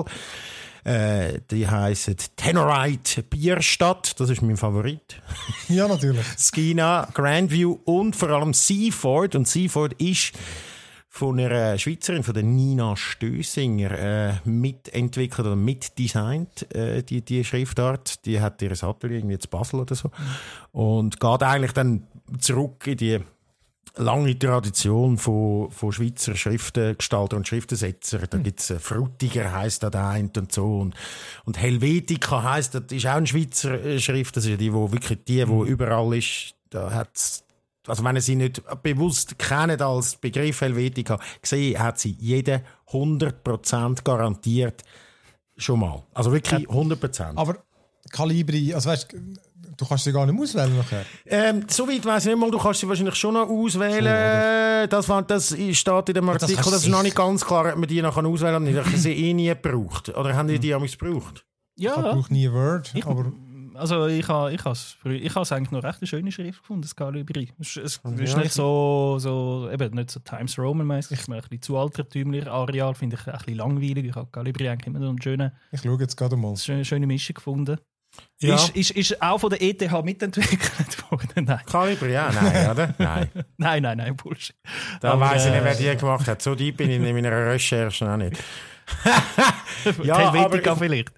Die heissen Tenorite Bierstadt, das ist mein Favorit. Ja, natürlich. Skina, Grandview und vor allem Seaford. Und Seaford ist von einer Schweizerin, von der Nina Stössinger, mitentwickelt oder mitdesignt, die Schriftart. Die hat ihr Atelier irgendwie in Basel oder so. Und geht eigentlich dann zurück in die lange Tradition von Schweizer Schriftengestalter und Schriftensetzer. Da gibt's Frutiger, heisst da der eine und so. Und Helvetica heisst, das ist auch ein Schweizer Schrift. Das ist ja die, die überall ist. Da hat's, also wenn ihr sie nicht bewusst kennt als Begriff Helvetica, gesehen hat sie jede 100% garantiert schon mal. Also wirklich 100%. Aber Calibri, also weißt du kannst sie gar nicht auswählen nachher. Soweit weiss ich nicht mal, du kannst sie wahrscheinlich schon noch auswählen. Das steht in dem Artikel, das ist noch nicht ganz klar, ob man die noch auswählen kann. Ich habe sie nie gebraucht. Oder haben die damals gebraucht? Ja. Ich brauche nie ein Word, aber... Also ich habe es eigentlich noch recht eine schöne Schrift gefunden, das Calibri. Es ist nicht so eben nicht so Times Roman mäßig, ein bisschen zu altertümlich. Areal finde ich ein bisschen langweilig. Ich habe Calibri eigentlich immer so eine schöne, ich schaue jetzt gerade mal. Schöne Mischung gefunden. Ja. Ist auch von der ETH mitentwickelt worden? Nein. Calibri, ja, nein, oder? Nein. Nein, Bullshit. Da weiss ich nicht, wer die gemacht hat. So deep bin ich in meiner Recherche auch nicht. Ja, Helvetica vielleicht.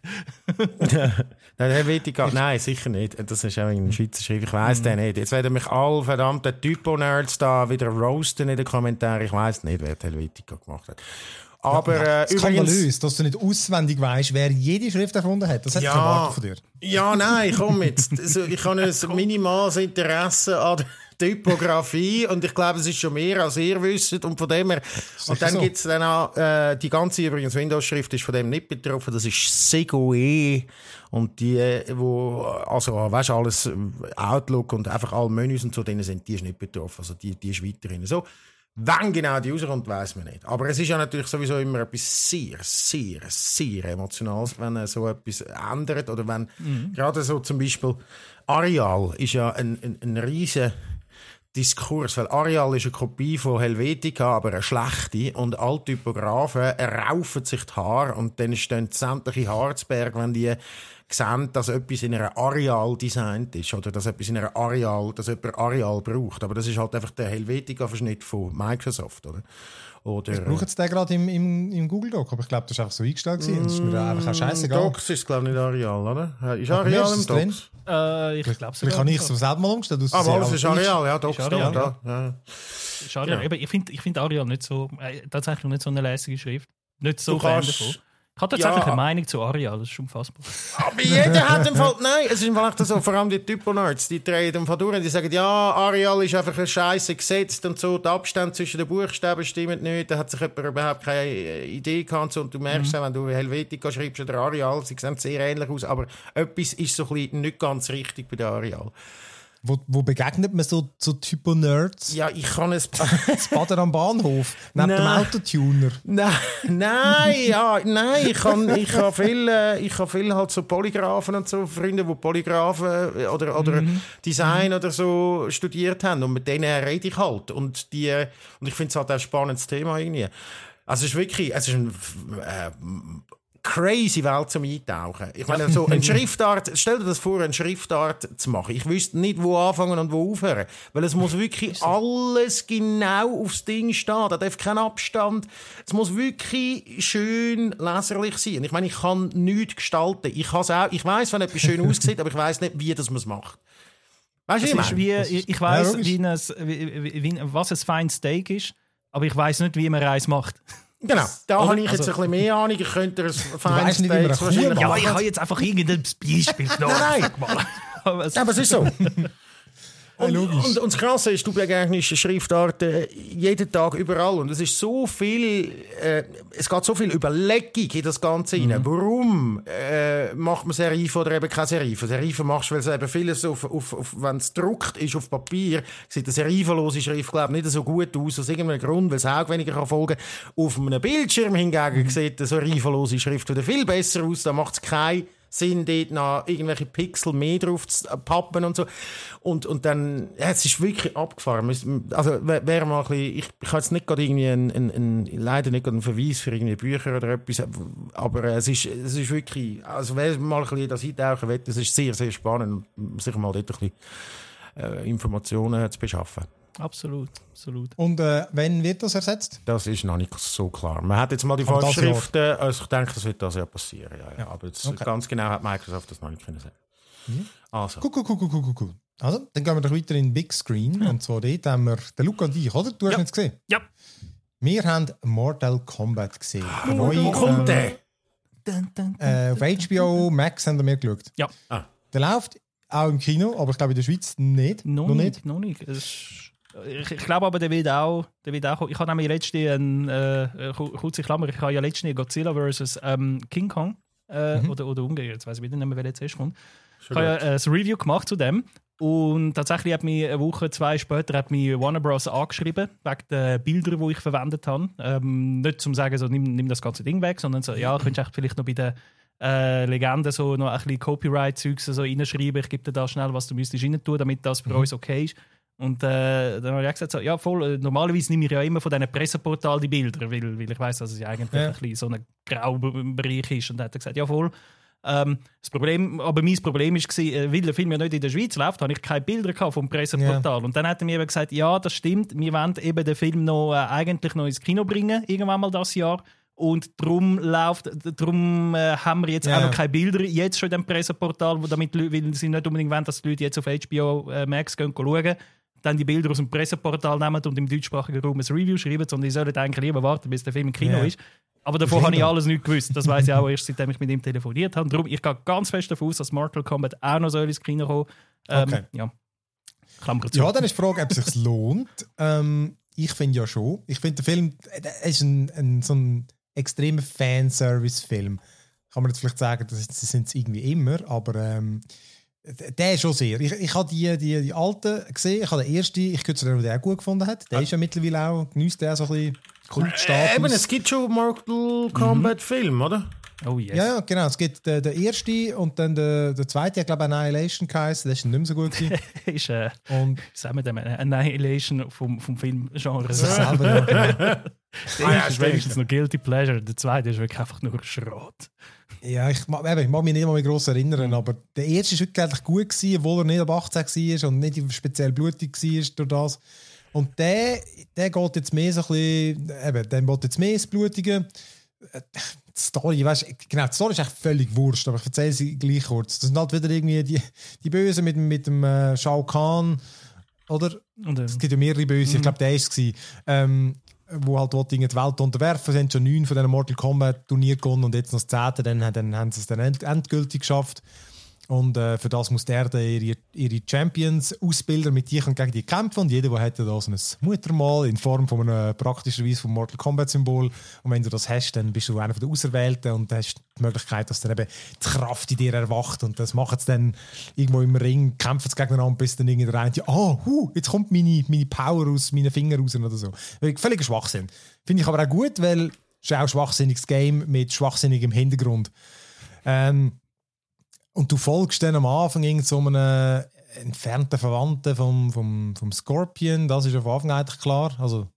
Nein, Helvetica, nein, sicher nicht. Das ist auch ein Schweizer Schrift, ich weiss den nicht. Jetzt werden mich alle verdammten Typo-Nerds da wieder roasten in den Kommentaren. Ich weiss nicht, wer die Helvetica gemacht hat. Aber skandalös, dass du nicht auswendig weißt, wer jede Schrift erfunden hat. Das hätte ich erwartet von dir. Ja, nein, komm jetzt. Also, ich habe ein minimales Interesse an der Typografie und ich glaube, es ist schon mehr, als ihr wisst. Und von dem her, und dann gibt es dann auch, die ganze übrigens Windows-Schrift ist von dem nicht betroffen, das ist Segoe. Und die, also, weißt du, alles Outlook und einfach alle Menüs und so, denen sind die nicht betroffen. Also, die ist weiterhin so. Wann genau die rauskommt, weiss man nicht. Aber es ist ja natürlich sowieso immer etwas sehr, sehr, sehr Emotionales, wenn so etwas ändert. Oder wenn gerade so zum Beispiel Areal ist ja ein riesen Diskurs, weil Arial ist eine Kopie von Helvetica, aber eine schlechte, und alle Typografen raufen sich die Haare und dann stehen sämtliche Harzberg, wenn die sehen, dass etwas in einer Arial designt ist oder dass etwas in einer Arial, dass jemand Arial braucht. Aber das ist halt einfach der Helvetica-Verschnitt von Microsoft, oder? Ich brauche jetzt den gerade im Google Doc, aber ich glaube, das war einfach so eingestellt gewesen. Das ist mir einfach auch scheißegal. Docs ist, glaube ich, nicht Arial, oder? Ist Arial im Docs? Ich glaube es. Vielleicht habe ich es so selber mal umgestellt. Aber alles ist Arial, ja, Docs ist Arial, da. Ja. Ist Arial. Ja. Ich find Arial nicht so, tatsächlich nicht so eine lässige Schrift. Nicht so Du Fan kannst- davon. Ich habe tatsächlich eine Meinung zu Arial, das ist unfassbar. Aber jeder hat im Fall, nein, es ist im Fall echt so, vor allem die Typo-Nerds, die drehen im Fall durch und die sagen, ja, Arial ist einfach ein Scheiße gesetzt und so, der Abstand zwischen den Buchstaben stimmt nicht, da hat sich jemand überhaupt keine Idee gehabt und so, und du merkst auch, wenn du Helvetica schreibst oder Arial, sie sehen sehr ähnlich aus, aber etwas ist so ein bisschen nicht ganz richtig bei der Arial. Wo begegnet man so Typo-Nerds? Ja, ich kann es... Das Baden am Bahnhof, neben dem Nein. Autotuner. Nein, ich habe viel halt so Polygraphen und so Freunde, die Polygraphen oder Design oder so studiert haben, und mit denen rede ich halt und ich finde es halt auch ein spannendes Thema irgendwie. Also es ist ein crazy Welt zum Eintauchen. Ich meine, so eine Schriftart, stell dir das vor, eine Schriftart zu machen. Ich wüsste nicht, wo anfangen und wo aufhören. Weil es muss wirklich alles genau aufs Ding stehen. Da darf kein Abstand. Es muss wirklich schön leserlich sein. Ich meine, ich kann nichts gestalten. Ich weiss, wenn etwas schön aussieht, aber ich weiss nicht, wie das man es macht. Weißt du, Ich weiss, logisch. was ein feines Steak ist, aber ich weiss nicht, wie man Reis macht. Genau, da Oder? habe ich jetzt ein bisschen mehr Ahnung. Ich könnte ein feines weißt nicht, wie man eine Steak Kuh wahrscheinlich macht. Ja, ich habe jetzt einfach irgendein Beispiel genommen. Nein. Aber Aber es ist so. logisch. Und das Krasse ist, du begegnest Schriftarten jeden Tag überall. Und es ist so viel, es geht so viel Überlegung in das Ganze rein. Warum macht man Serifen oder eben keine Serifen? Serifen machst du, weil es eben vieles wenn es gedruckt ist auf Papier, sieht eine serifenlose Schrift, glaube ich, nicht so gut aus, aus irgendeinem Grund, weil es auch weniger kann folgen. Auf einem Bildschirm hingegen sieht eine serifenlose Schrift wieder viel besser aus. Da macht es keinen Sinn, dort noch irgendwelche Pixel mehr drauf zu pappen und so. Und dann, ja, es ist wirklich abgefahren. Also, wäre mal ein bisschen, ich habe jetzt nicht gerade irgendwie leider nicht gerade einen Verweis für irgendwie Bücher oder etwas, aber es ist wirklich, also wer mal ein bisschen das eintauchen will, das ist sehr, sehr spannend, sich mal dort ein bisschen Informationen zu beschaffen. Absolut. Und wann wird das ersetzt? Das ist noch nicht so klar. Man hat jetzt mal die Aber das Vorschriften, also ich denke, das wird das ja passieren. Ja. Aber jetzt ganz genau hat Microsoft das noch nicht können sagen. Also. Cool. Also, dann gehen wir doch weiter in den Big Screen. Und zwar dort haben wir den Luca und ich, oder? Du hast ihn jetzt gesehen? Ja. Wir haben Mortal Kombat gesehen. Wo kommt der? Auf HBO Max haben wir geschaut. Ja. Der läuft auch im Kino, aber ich glaube in der Schweiz nicht. Noch nicht. Ich glaube aber, der wird auch kommen. Ich habe nämlich letztens kurze Klammer, ich habe ja letztens Godzilla vs. King Kong oder umgekehrt, jetzt weiss ich wieder nicht mehr, wer jetzt erst kommt. Ich habe ja ein Review gemacht zu dem und tatsächlich hat mich eine Woche, 2 später hat mich Warner Bros. Angeschrieben, wegen den Bildern, die ich verwendet habe. Nicht zum sagen, so, nimm das ganze Ding weg, sondern so, ja, könntest du vielleicht noch bei den Legenden so noch ein bisschen Copyright-Zeugs so reinschreiben, ich gebe dir da schnell, was du müsstest rein tun, damit das für uns okay ist. Und dann habe ich gesagt, so, ja voll, normalerweise nehme ich ja immer von diesen Presseportalen die Bilder, weil ich weiss, dass es ja eigentlich ein bisschen so ein Graubereich ist. Und dann hat er gesagt, ja voll. Mein Problem war, weil der Film ja nicht in der Schweiz läuft, habe ich keine Bilder vom Presseportal. Und dann hat er mir eben gesagt, ja, das stimmt, wir wollen eben den Film noch, eigentlich noch ins Kino bringen, irgendwann mal das Jahr. Und darum haben wir jetzt auch noch keine Bilder, jetzt schon in dem Presseportal, weil sie nicht unbedingt wollen, dass die Leute jetzt auf HBO Max gehen schauen, dann die Bilder aus dem Presseportal nehmen und im deutschsprachigen Raum ein Review schreiben, sondern die sollen eigentlich lieber warten, bis der Film im Kino ist. Aber davon habe ich alles nicht gewusst. Das weiss ich auch erst, seitdem ich mit ihm telefoniert habe. Darum, ich gehe ganz fest davon aus, dass Mortal Kombat auch noch ins Kino kommen soll. Ja. Klammer zu. Ja, dann ist die Frage, ob es sich lohnt. Ich finde ja schon. Ich finde, der Film ist so ein extremer Fanservice-Film. Kann man jetzt vielleicht sagen, das sind es irgendwie immer, aber der ist schon sehr. Ich habe die alten gesehen, ich habe den ersten, ich könnte den, der auch gut gefunden hat. Der ist ja mittlerweile auch, genießt der so ein bisschen Kultstatus. Eben, es gibt schon Mortal Kombat Film, oder? Oh yes. Ja, genau. Es gibt den ersten und dann der zweite, ich glaube Annihilation geheißen, das ist nicht mehr so gut gewesen. ist Und sagen wir dem Annihilation vom Filmgenre. selber, ja, genau. Der erste ist wenigstens noch Guilty Pleasure, der zweite ist wirklich einfach nur Schrott. Ja, ich mag mich nicht mal gross erinnern, aber der erste war wirklich eigentlich gut gewesen, obwohl er nicht ab 18 war und nicht speziell blutig war durch das. Und der geht jetzt mehr so ein bisschen, der geht jetzt mehr ins Blutige. Die Story, weißt, genau, die Story ist echt völlig wurscht, aber ich erzähle sie gleich kurz. Das sind halt wieder irgendwie die Bösen mit dem Shao Kahn, oder? Es gibt ja mehrere Böse, ich glaube, der war es. Wo halt dort die Welt unterwerfen, sind schon 9 von diesen Mortal Kombat Turnier gewonnen und jetzt noch das 10. Dann haben sie es dann endgültig geschafft. Und für das muss der ihre Champions ausbilden, mit die gegen die kämpfen. Und jeder, der hätte da so ein Muttermal in Form von einem praktischerweise vom Mortal Kombat Symbol. Und wenn du das hast, dann bist du einer der Auserwählten und hast die Möglichkeit, dass dann eben die Kraft in dir erwacht. Und das machen sie dann irgendwo im Ring, kämpfen sie gegeneinander, bis dann irgendwie der eine, jetzt kommt meine Power aus meinen Fingern raus oder so. Völliger Schwachsinn. Finde ich aber auch gut, weil es ist auch ein schwachsinniges Game mit schwachsinnigem Hintergrund. Und du folgst dann am Anfang so einem entfernten Verwandten vom Scorpion, das ist auf Anfang eigentlich klar. Also,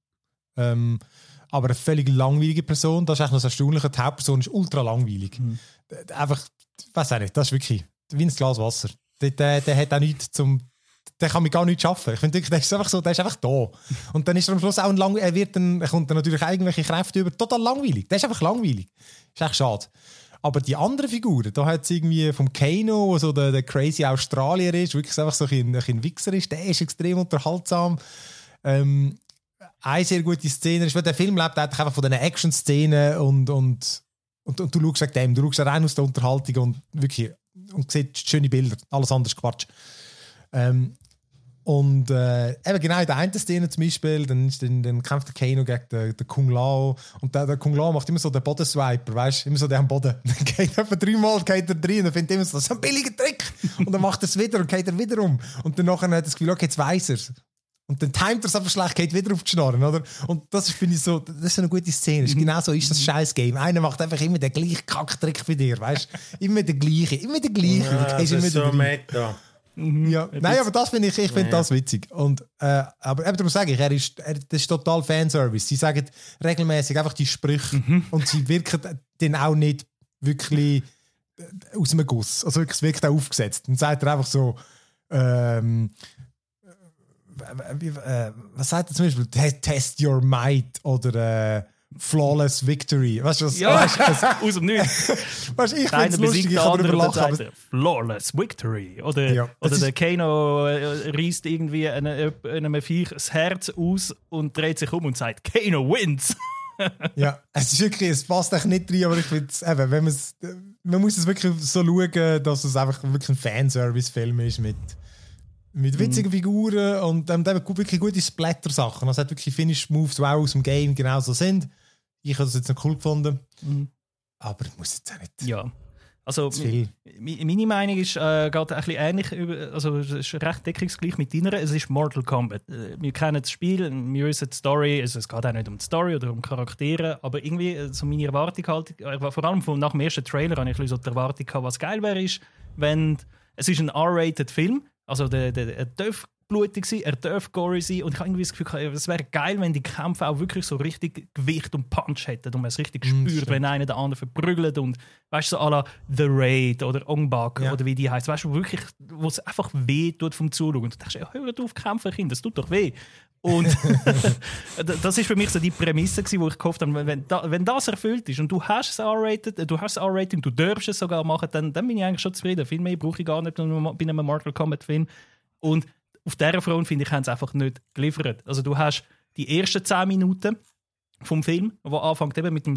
aber eine völlig langweilige Person, das ist eigentlich noch das Erstaunliche. Die Hauptperson ist ultra langweilig. Einfach, ich weiß auch nicht, das ist wirklich wie ein Glas Wasser. Der hat auch nichts der kann mich gar nicht schaffen. Ich finde wirklich, der ist einfach da. Und dann ist er am Schluss auch er kommt dann natürlich irgendwelche Kräfte über. Total langweilig. Der ist einfach langweilig. Ist echt schade. Aber die anderen Figuren, da hat es irgendwie vom Kano, so der crazy Australier ist, wirklich einfach so ein Wichser ist, der ist extrem unterhaltsam. Eine sehr gute Szene ist, weil der Film lebt einfach von diesen Action-Szenen und du schaust wegen dem, du schaust rein aus der Unterhaltung und wirklich und siehst schöne Bilder, alles andere ist Quatsch. Und eben genau in der einen Szene zum Beispiel, dann kämpft der Kano gegen den Kung Lao und der Kung Lao macht immer so den Bodenswiper, weißt du, immer so den am Boden. Dann geht er etwa 3-mal drin und dann findet er immer so, das ist ein billiger Trick. Und dann macht er es wieder und geht er wieder um. Und dann nachher hat er das Gefühl, okay, jetzt weiss er es. Und dann timet er es aber schlecht, geht wieder auf die Schnorren, oder? Und das ist, finde ich, so, das ist eine gute Szene. Genau so ist das Scheiß-Game. Einer macht einfach immer den gleichen Kacktrick wie dir, weißt du? Immer der gleiche. Ja, das ist so meta. Ja. Nein, aber das finde ich finde das witzig. Und, aber darum sage ich, das ist total Fanservice. Sie sagen regelmäßig einfach die Sprüche und sie wirken dann auch nicht wirklich aus dem Guss. Also es wirkt auch aufgesetzt. Dann sagt er einfach so, was sagt er zum Beispiel? Test your might oder Flawless Victory. Weißt du was? Ja, aus dem Nichts. Weißt, ich finde es lustig, ich kann darüber lachen. Flawless Victory. Oder der Kano reißt irgendwie einem Viech das Herz aus und dreht sich um und sagt, Kano wins. Ja, es ist wirklich, es passt echt nicht rein, aber ich finde es eben, man muss es wirklich so schauen, dass es einfach wirklich ein Fanservice-Film ist mit witzigen Figuren und wirklich gute Splatter-Sachen. Es hat wirklich Finish-Moves, die auch aus dem Game genauso sind. Ich habe das jetzt noch cool gefunden. Aber ich muss jetzt auch nicht. Ja. Also, meine Meinung ist geht ein bisschen ähnlich, also es ist recht deckungsgleich mit deiner. Es ist Mortal Kombat. Wir kennen das Spiel, wir wissen die Story, es geht auch nicht um die Story oder um Charaktere, aber irgendwie so meine Erwartung halt, vor allem nach dem ersten Trailer habe ich so die Erwartung gehabt, was geil wäre, ist, wenn es ist ein R-rated Film, also der darf blutig sein, er darf gory sein und ich habe irgendwie das Gefühl, es wäre geil, wenn die Kämpfe auch wirklich so richtig Gewicht und Punch hätten und man es richtig spürt, wenn einer den anderen verprügelt und weißt du, so à la The Raid oder Ong Bak oder wie die heißt, weißt du, wirklich, wo es einfach weh tut vom Zuschauen und du denkst, hör auf kämpfen, Kind, das tut doch weh. Und das ist für mich so die Prämisse gewesen, wo ich gehofft habe, wenn das erfüllt ist und du hast das R-Rating, du darfst es sogar machen, dann bin ich eigentlich schon zufrieden. Viel mehr brauche ich gar nicht bei einem Mortal Kombat Film. Und auf dieser Front, finde ich, haben sie einfach nicht geliefert. Also du hast die ersten 10 Minuten vom Film, wo anfängt eben mit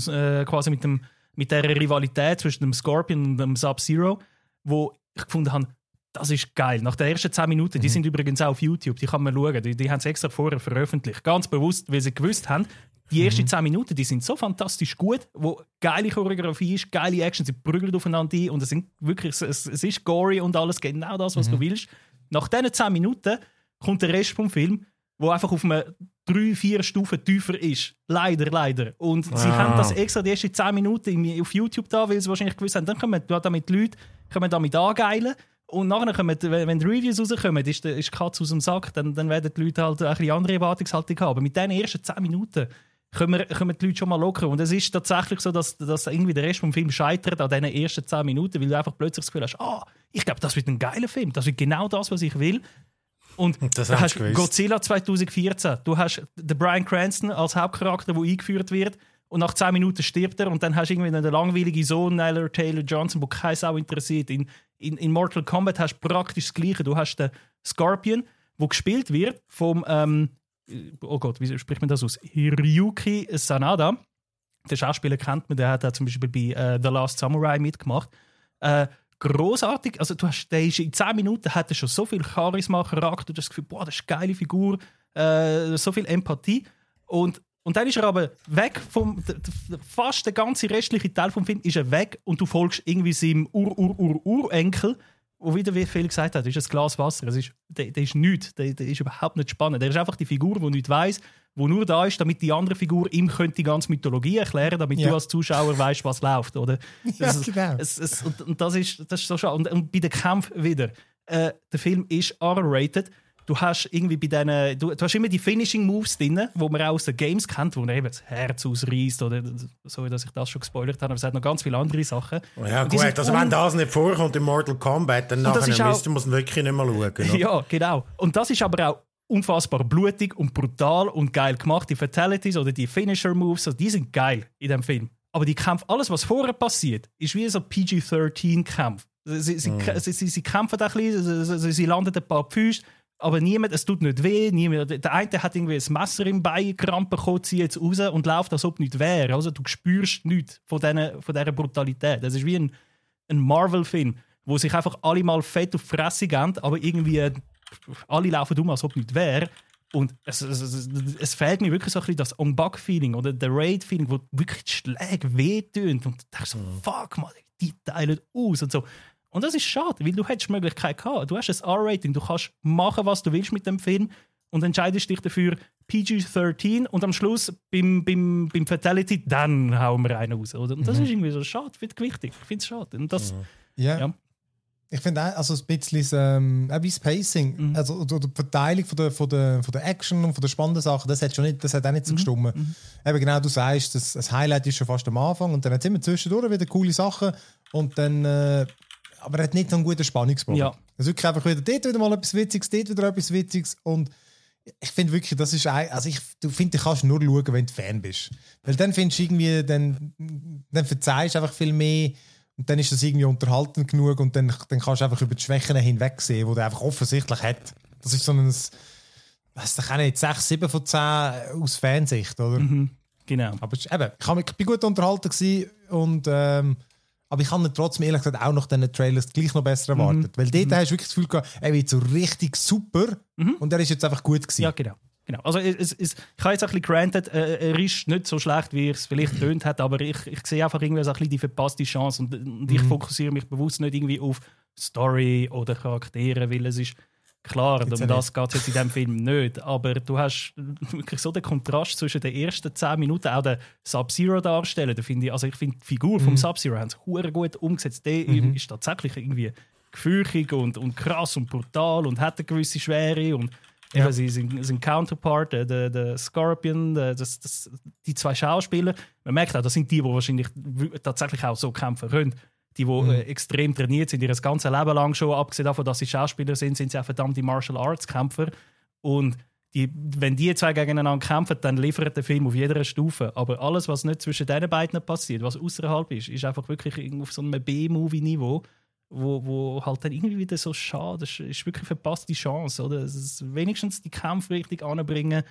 der Rivalität zwischen dem Scorpion und dem Sub-Zero, wo ich gefunden habe, das ist geil. Nach den ersten 10 Minuten, die sind übrigens auch auf YouTube, die kann man schauen, die haben es extra vorher veröffentlicht. Ganz bewusst, weil sie gewusst haben, die ersten 10 Minuten, die sind so fantastisch gut, wo geile Choreografie ist, geile Action, sie prügeln aufeinander ein und es ist gory und alles, genau das, was du willst. Nach diesen 10 Minuten kommt der Rest vom Film, wo einfach auf einem 3-4 Stufen tiefer ist. Leider. Und sie haben das extra die ersten 10 Minuten auf YouTube da, weil sie wahrscheinlich gewusst haben, dann kommen damit die Leute damit angeilen. Und nachher, wenn die Reviews rauskommen, ist die Katze aus dem Sack, dann werden die Leute halt ein bisschen andere Erwartungshaltung haben. Aber mit den ersten 10 Minuten kommen die Leute schon mal locker. Und es ist tatsächlich so, dass irgendwie der Rest vom Film scheitert an diesen ersten 10 Minuten, weil du einfach plötzlich das Gefühl hast, ich glaube, das wird ein geiler Film. Das wird genau das, was ich will. Und du hast Godzilla 2014, du hast den Bryan Cranston als Hauptcharakter, der eingeführt wird, und nach 10 Minuten stirbt er und dann hast du irgendwie einen langweiligen Sohn, Nyler Taylor-Johnson, der keine Sau interessiert. In Mortal Kombat hast du praktisch das Gleiche. Du hast den Scorpion, der gespielt wird vom, oh Gott, wie spricht man das aus? Hiroyuki Sanada. Den Schauspieler kennt man, der hat zum Beispiel bei The Last Samurai mitgemacht. Großartig, also der ist in 10 Minuten hat er schon so viel Charisma, Charakter, das Gefühl, boah, das ist eine geile Figur, so viel Empathie. Und dann ist er aber weg fast der ganze restliche Teil vom Film ist er weg und du folgst irgendwie seinem Urenkel, wo wieder wie viel gesagt hat, das ist ein Glas Wasser, der ist nichts, der ist überhaupt nicht spannend. Der ist einfach die Figur, die nichts weiss, die nur da ist, damit die andere Figur ihm die ganze Mythologie erklären, damit du als Zuschauer weißt, was läuft. Oder? Genau. Und das ist so schade. Und bei den Kämpfen wieder, der Film ist R-rated. Du hast irgendwie du hast immer die Finishing Moves drin, die man auch aus den Games kennt, wo man eben das Herz ausreißt oder so, dass ich das schon gespoilert habe. Aber es hat noch ganz viele andere Sachen. Ja gut, also wenn das nicht vorkommt im Mortal Kombat, dann nachher müsste man wirklich nicht mehr schauen. Oder? Ja, genau. Und das ist aber auch unfassbar blutig und brutal und geil gemacht. Die Fatalities oder die Finisher Moves, die sind geil in diesem Film. Aber die Kämpfe, alles was vorher passiert, ist wie so ein PG-13-Kampf. Sie kämpfen ein bisschen, sie landen ein paar Füße, aber es tut nicht weh. Der eine hat irgendwie ein Messer im Bein, Krampe bekommen, zieht jetzt raus und läuft, als ob nichts wäre. Also du spürst nichts von dieser Brutalität. Das ist wie ein Marvel-Film, wo sich einfach alle mal fett auf die Fresse geben, aber irgendwie alle laufen als ob nichts wäre. Und es fehlt mir wirklich so ein bisschen das On-Bug-Feeling oder der Raid-Feeling, wo wirklich die Schläge wehtun. Und du denkst so, fuck mal, die teilen aus und so. Und das ist schade, weil du hättest die Möglichkeit gehabt. Du hast ein R-Rating, du kannst machen, was du willst mit dem Film und entscheidest dich dafür PG-13 und am Schluss beim Fatality, dann hauen wir einen raus. Oder? Und das ist irgendwie so schade, finde ich wichtig. Ich finde es schade. Und das, ja. Ich finde auch also ein bisschen das Pacing, also oder die Verteilung von der Action und von der spannenden Sachen, das hat auch nicht so gestimmt. Eben genau, du sagst, das Highlight ist schon fast am Anfang und dann hat es immer zwischendurch wieder coole Sachen und dann aber er hat nicht so einen guten Spannungsbogen. Ja. Es ist wirklich einfach dort wieder mal etwas Witziges, dort wieder etwas Witziges und ich finde wirklich, das ist du kannst nur schauen, wenn du Fan bist. Weil dann findest du irgendwie, dann verzeihst du einfach viel mehr und dann ist das irgendwie unterhaltend genug und dann kannst du einfach über die Schwächen hinwegsehen, die er einfach offensichtlich hat. Das ist so ein, weiss ich nicht, 6, 7 von 10 aus Fansicht, oder? Genau. Aber eben, ich bin gut unterhalten gewesen und aber ich habe trotzdem ehrlich gesagt auch nach diesen Trailers gleich noch besser erwartet. Weil dort hast du wirklich das Gefühl gehabt, er wird so richtig super und er ist jetzt einfach gut gewesen. Ja, genau. Also ich habe jetzt ein bisschen granted, er ist nicht so schlecht, wie er es vielleicht tönt hat, aber ich sehe einfach irgendwie so ein bisschen die verpasste Chance und ich fokussiere mich bewusst nicht irgendwie auf Story oder Charaktere, weil es ist klar, um das geht es jetzt in diesem Film nicht, aber du hast wirklich so den Kontrast zwischen den ersten 10 Minuten, auch den Sub-Zero darstellen, ich finde die Figur vom Sub-Zero haben sie sehr gut umgesetzt, der ist tatsächlich irgendwie gefürchtig und krass und brutal und hat eine gewisse Schwere und sein Counterpart, der Scorpion, die 2 Schauspieler, man merkt auch, das sind die wahrscheinlich tatsächlich auch so kämpfen können. Die extrem trainiert sind, ihr ganzes Leben lang schon, abgesehen davon, dass sie Schauspieler sind sie auch verdammte Martial Arts Kämpfer. Und wenn die 2 gegeneinander kämpfen, dann liefert der Film auf jeder Stufe. Aber alles, was nicht zwischen diesen beiden passiert, was außerhalb ist einfach wirklich auf so einem B-Movie-Niveau, wo halt dann irgendwie wieder so schade ist. Es ist wirklich eine verpasste Chance, oder? Wenigstens die Kämpfe richtig anbringen.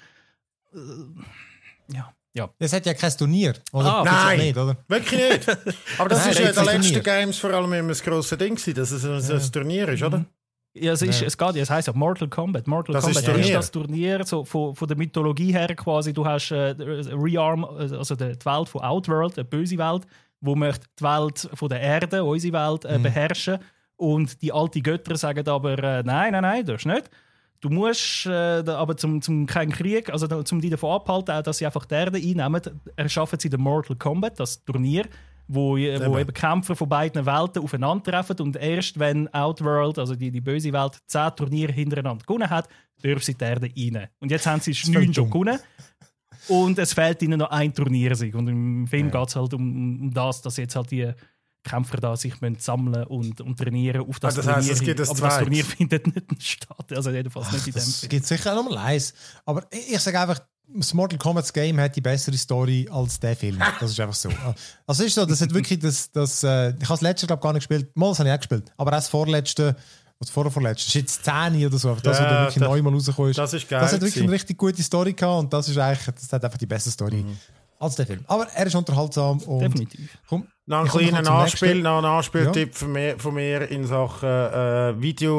Ja. Das hat ja kein Turnier, oder? Nein, nicht, oder? Wirklich nicht. Aber das ist ja in den letzten Games vor allem immer das grosse Ding, dass es ein Turnier ist, oder? Ja, es heisst ja Mortal Kombat. Mortal Kombat ist das Turnier so von der Mythologie her quasi. Du hast Rearm, also die Welt von Outworld, eine böse Welt, die möchte die Welt von der Erde, unsere Welt, beherrschen. Und die alten Götter sagen aber, nein, das ist nicht. Du musst aber zum keinen Krieg, also zum die davon abhalten, auch, dass sie einfach die Erde einnehmen, erschaffen sie den Mortal Kombat, das Turnier, wo eben Kämpfer von beiden Welten aufeinandertreffen und erst wenn Outworld, also die böse Welt, 10 Turniere hintereinander gewonnen hat, dürfen sie die Erde rein. Und jetzt haben sie 9 schon gewonnen. Und es fehlt ihnen noch ein Turniersieg. Und im Film geht es halt um das, dass jetzt halt die Kämpfer da sich sammeln und trainieren auf das Turnier. Heisst, es gibt aber das Turnier findet nicht statt. Also jedenfalls nicht in dem Film. Es gibt sicher auch noch mal eins. Aber ich sage einfach, das Mortal Kombat Game hat die bessere Story als der Film. Das ist einfach so. Also ist so, das hat wirklich ich habe das letzte glaube gar nicht gespielt. Mal, das habe ich auch gespielt. Aber auch das vorletzte, das vorletzte, das ist jetzt 10 oder so. Das, was da wirklich neu mal rausgekommen ist. Das ist geil. Das hat wirklich eine richtig gute Story gehabt und das hat einfach die beste Story als der Film. Aber er ist unterhaltsam. Und definitiv. Komm, noch ein kleiner Anspieltipp von mir in Sachen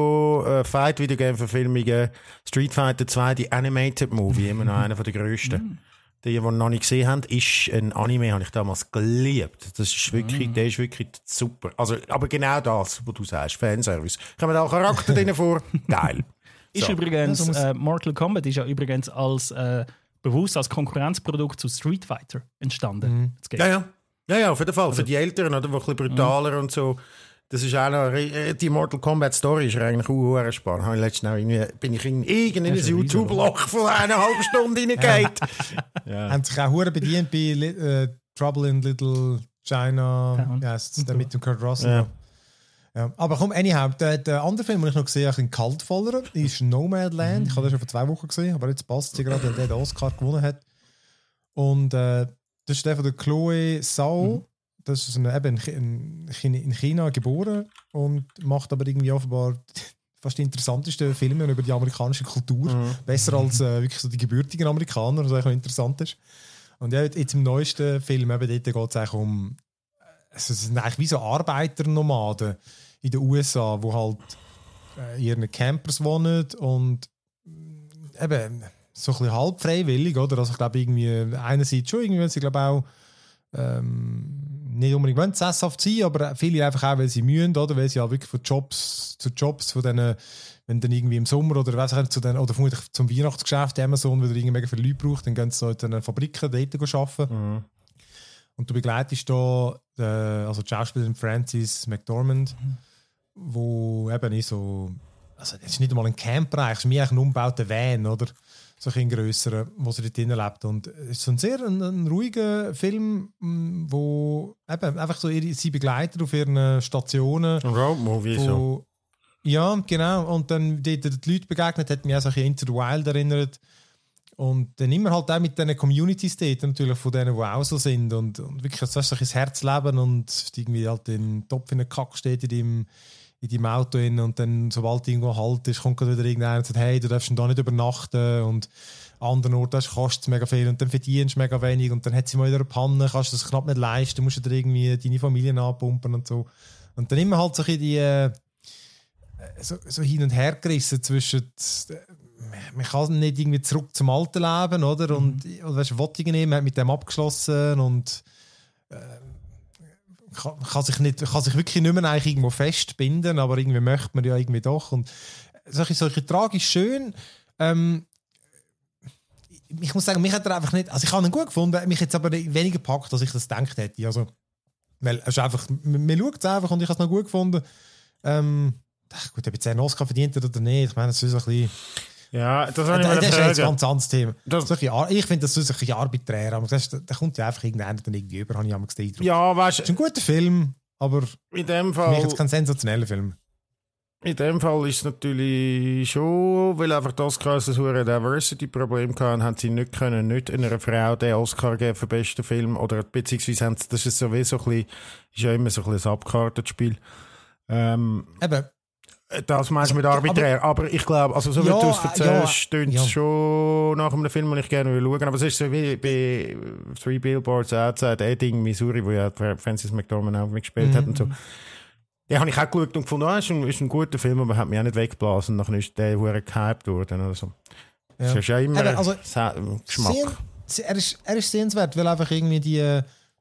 Videogame-Verfilmungen. Street Fighter 2, die Animated Movie, immer noch einer der grössten. Die noch nicht gesehen haben, ist ein Anime, habe ich damals geliebt. Das ist wirklich, der ist wirklich super. Also, aber genau das, was du sagst, Fanservice. Kommen da auch Charakter drin vor? Geil. Ist übrigens, Mortal Kombat ist ja übrigens bewusst als Konkurrenzprodukt zu Street Fighter entstanden. Ja, auf jeden Fall. Für die Älteren, oder, die ein bisschen brutaler und so. Das ist auch noch, die Mortal Kombat Story ist eigentlich auch spannend. Bin ich in irgendein YouTube-Loch von einer halben Stunde reingegangen. Haben sich auch Huren bedient bei Trouble in Little China, der mit dem Kurt Russell. Ja. Aber komm, anyhow, der andere Film, den ich noch gesehen habe, ein kaltvoller, ist Nomadland. Ich habe den schon vor 2 Wochen gesehen, aber jetzt passt es gerade, weil der den Oscar gewonnen hat. Und das ist der von der Chloe Zhao. Das ist in China geboren und macht aber irgendwie offenbar fast die interessantesten Filme über die amerikanische Kultur. Besser als wirklich so die gebürtigen Amerikaner, was eigentlich noch interessant ist. Und ja, jetzt im neuesten Film, eben dort geht es eigentlich um, es sind eigentlich wie so Arbeiternomaden in den USA, die halt in ihren Campers wohnen und eben so ein bisschen halb freiwillig, oder? Also ich glaube irgendwie, einerseits schon irgendwie, sie glaube auch nicht unbedingt wollen sesshaft sein, aber viele einfach auch, weil sie mühen, oder? Weil sie halt wirklich von Jobs zu Jobs, von denen, wenn dann irgendwie im Sommer oder weiss ich, oder vermutlich zum Weihnachtsgeschäft Amazon, weil irgendwie mega viele Leute braucht, dann gehen sie so in den Fabriken dort arbeiten. Und du begleitest da also die Schauspielerin Frances McDormand, wo eben nicht so, also es ist nicht einmal ein Camper, es ist mehr ein umbauter Van, oder? So ein grösserer, wo sie dort drinnen lebt. Und es ist so ein ruhiger Film, wo eben einfach so sie begleitet auf ihren Stationen. Ein Roadmovie so. Ja, genau. Und dann dort die Leute begegnet, hat mich auch so ein bisschen Into the Wild erinnert. Und dann immer halt auch mit diesen Communities dort, natürlich von denen, die auch so sind. Und wirklich, das ist so ein Herzleben und irgendwie halt den Topf in den Kack steht in deinem Auto hin und dann, sobald du irgendwo halt ist, kommt wieder irgendeiner und sagt, hey, du darfst da nicht übernachten und an anderen Orten kostet es mega viel und dann verdienst du mega wenig und dann hat sie mal wieder eine Panne, kannst du das knapp nicht leisten, musst du dir irgendwie deine Familie anpumpen und so. Und dann immer halt so ein bisschen so hin und her gerissen zwischen man kann nicht irgendwie zurück zum alten Leben, oder? Und weißt du, Wottigen nehmen, man hat mit dem abgeschlossen und kann sich wirklich nicht mehr eigentlich irgendwo festbinden, aber irgendwie möchte man ja irgendwie doch. Und solche tragisch schön. Ich muss sagen, mich hat er einfach nicht, also ich habe ihn gut gefunden, mich jetzt aber weniger gepackt, als ich das gedacht hätte. Also, weil es ist einfach, man schaut es einfach und ich habe es noch gut gefunden. Gut, ob jetzt einen Oscar verdient oder nicht, ich meine, das ist so ein bisschen... Ja, das habe ich mir Das ist ein ein ganz anderes Thema. Ich finde, das ist ein bisschen arbiträr, aber da kommt ja einfach irgendeiner dann irgendwie über, habe ich einmal gesehen. Ja, weißt du... Es ist ein guter Film, aber in dem für mich jetzt kein sensationeller Film. In dem Fall ist es natürlich schon, weil einfach das krasse Diversity-Problem hatten, haben sie nicht einer Frau den Oscar geben für den besten Film, oder beziehungsweise haben sie, das ist sowieso ein bisschen, ist ja immer so ein bisschen ein Abkartenspiel. Eben. Das meinst du mit arbiträr, aber ich glaube, also so wie du es erzählst, stimmt es schon nach einem Film, den ich gerne schauen will. Aber es ist so wie bei Three Billboards Outside Ebbing, Missouri, wo ja Frances McDormand auch mitgespielt hat und so. Den habe ich auch geschaut und gefunden, ist ein guter Film, aber hat mich auch nicht weggeblasen. Nachher ist der gehypt worden oder so. Ja. Das ist ja immer also, Geschmack. Er ist sehenswert, weil einfach irgendwie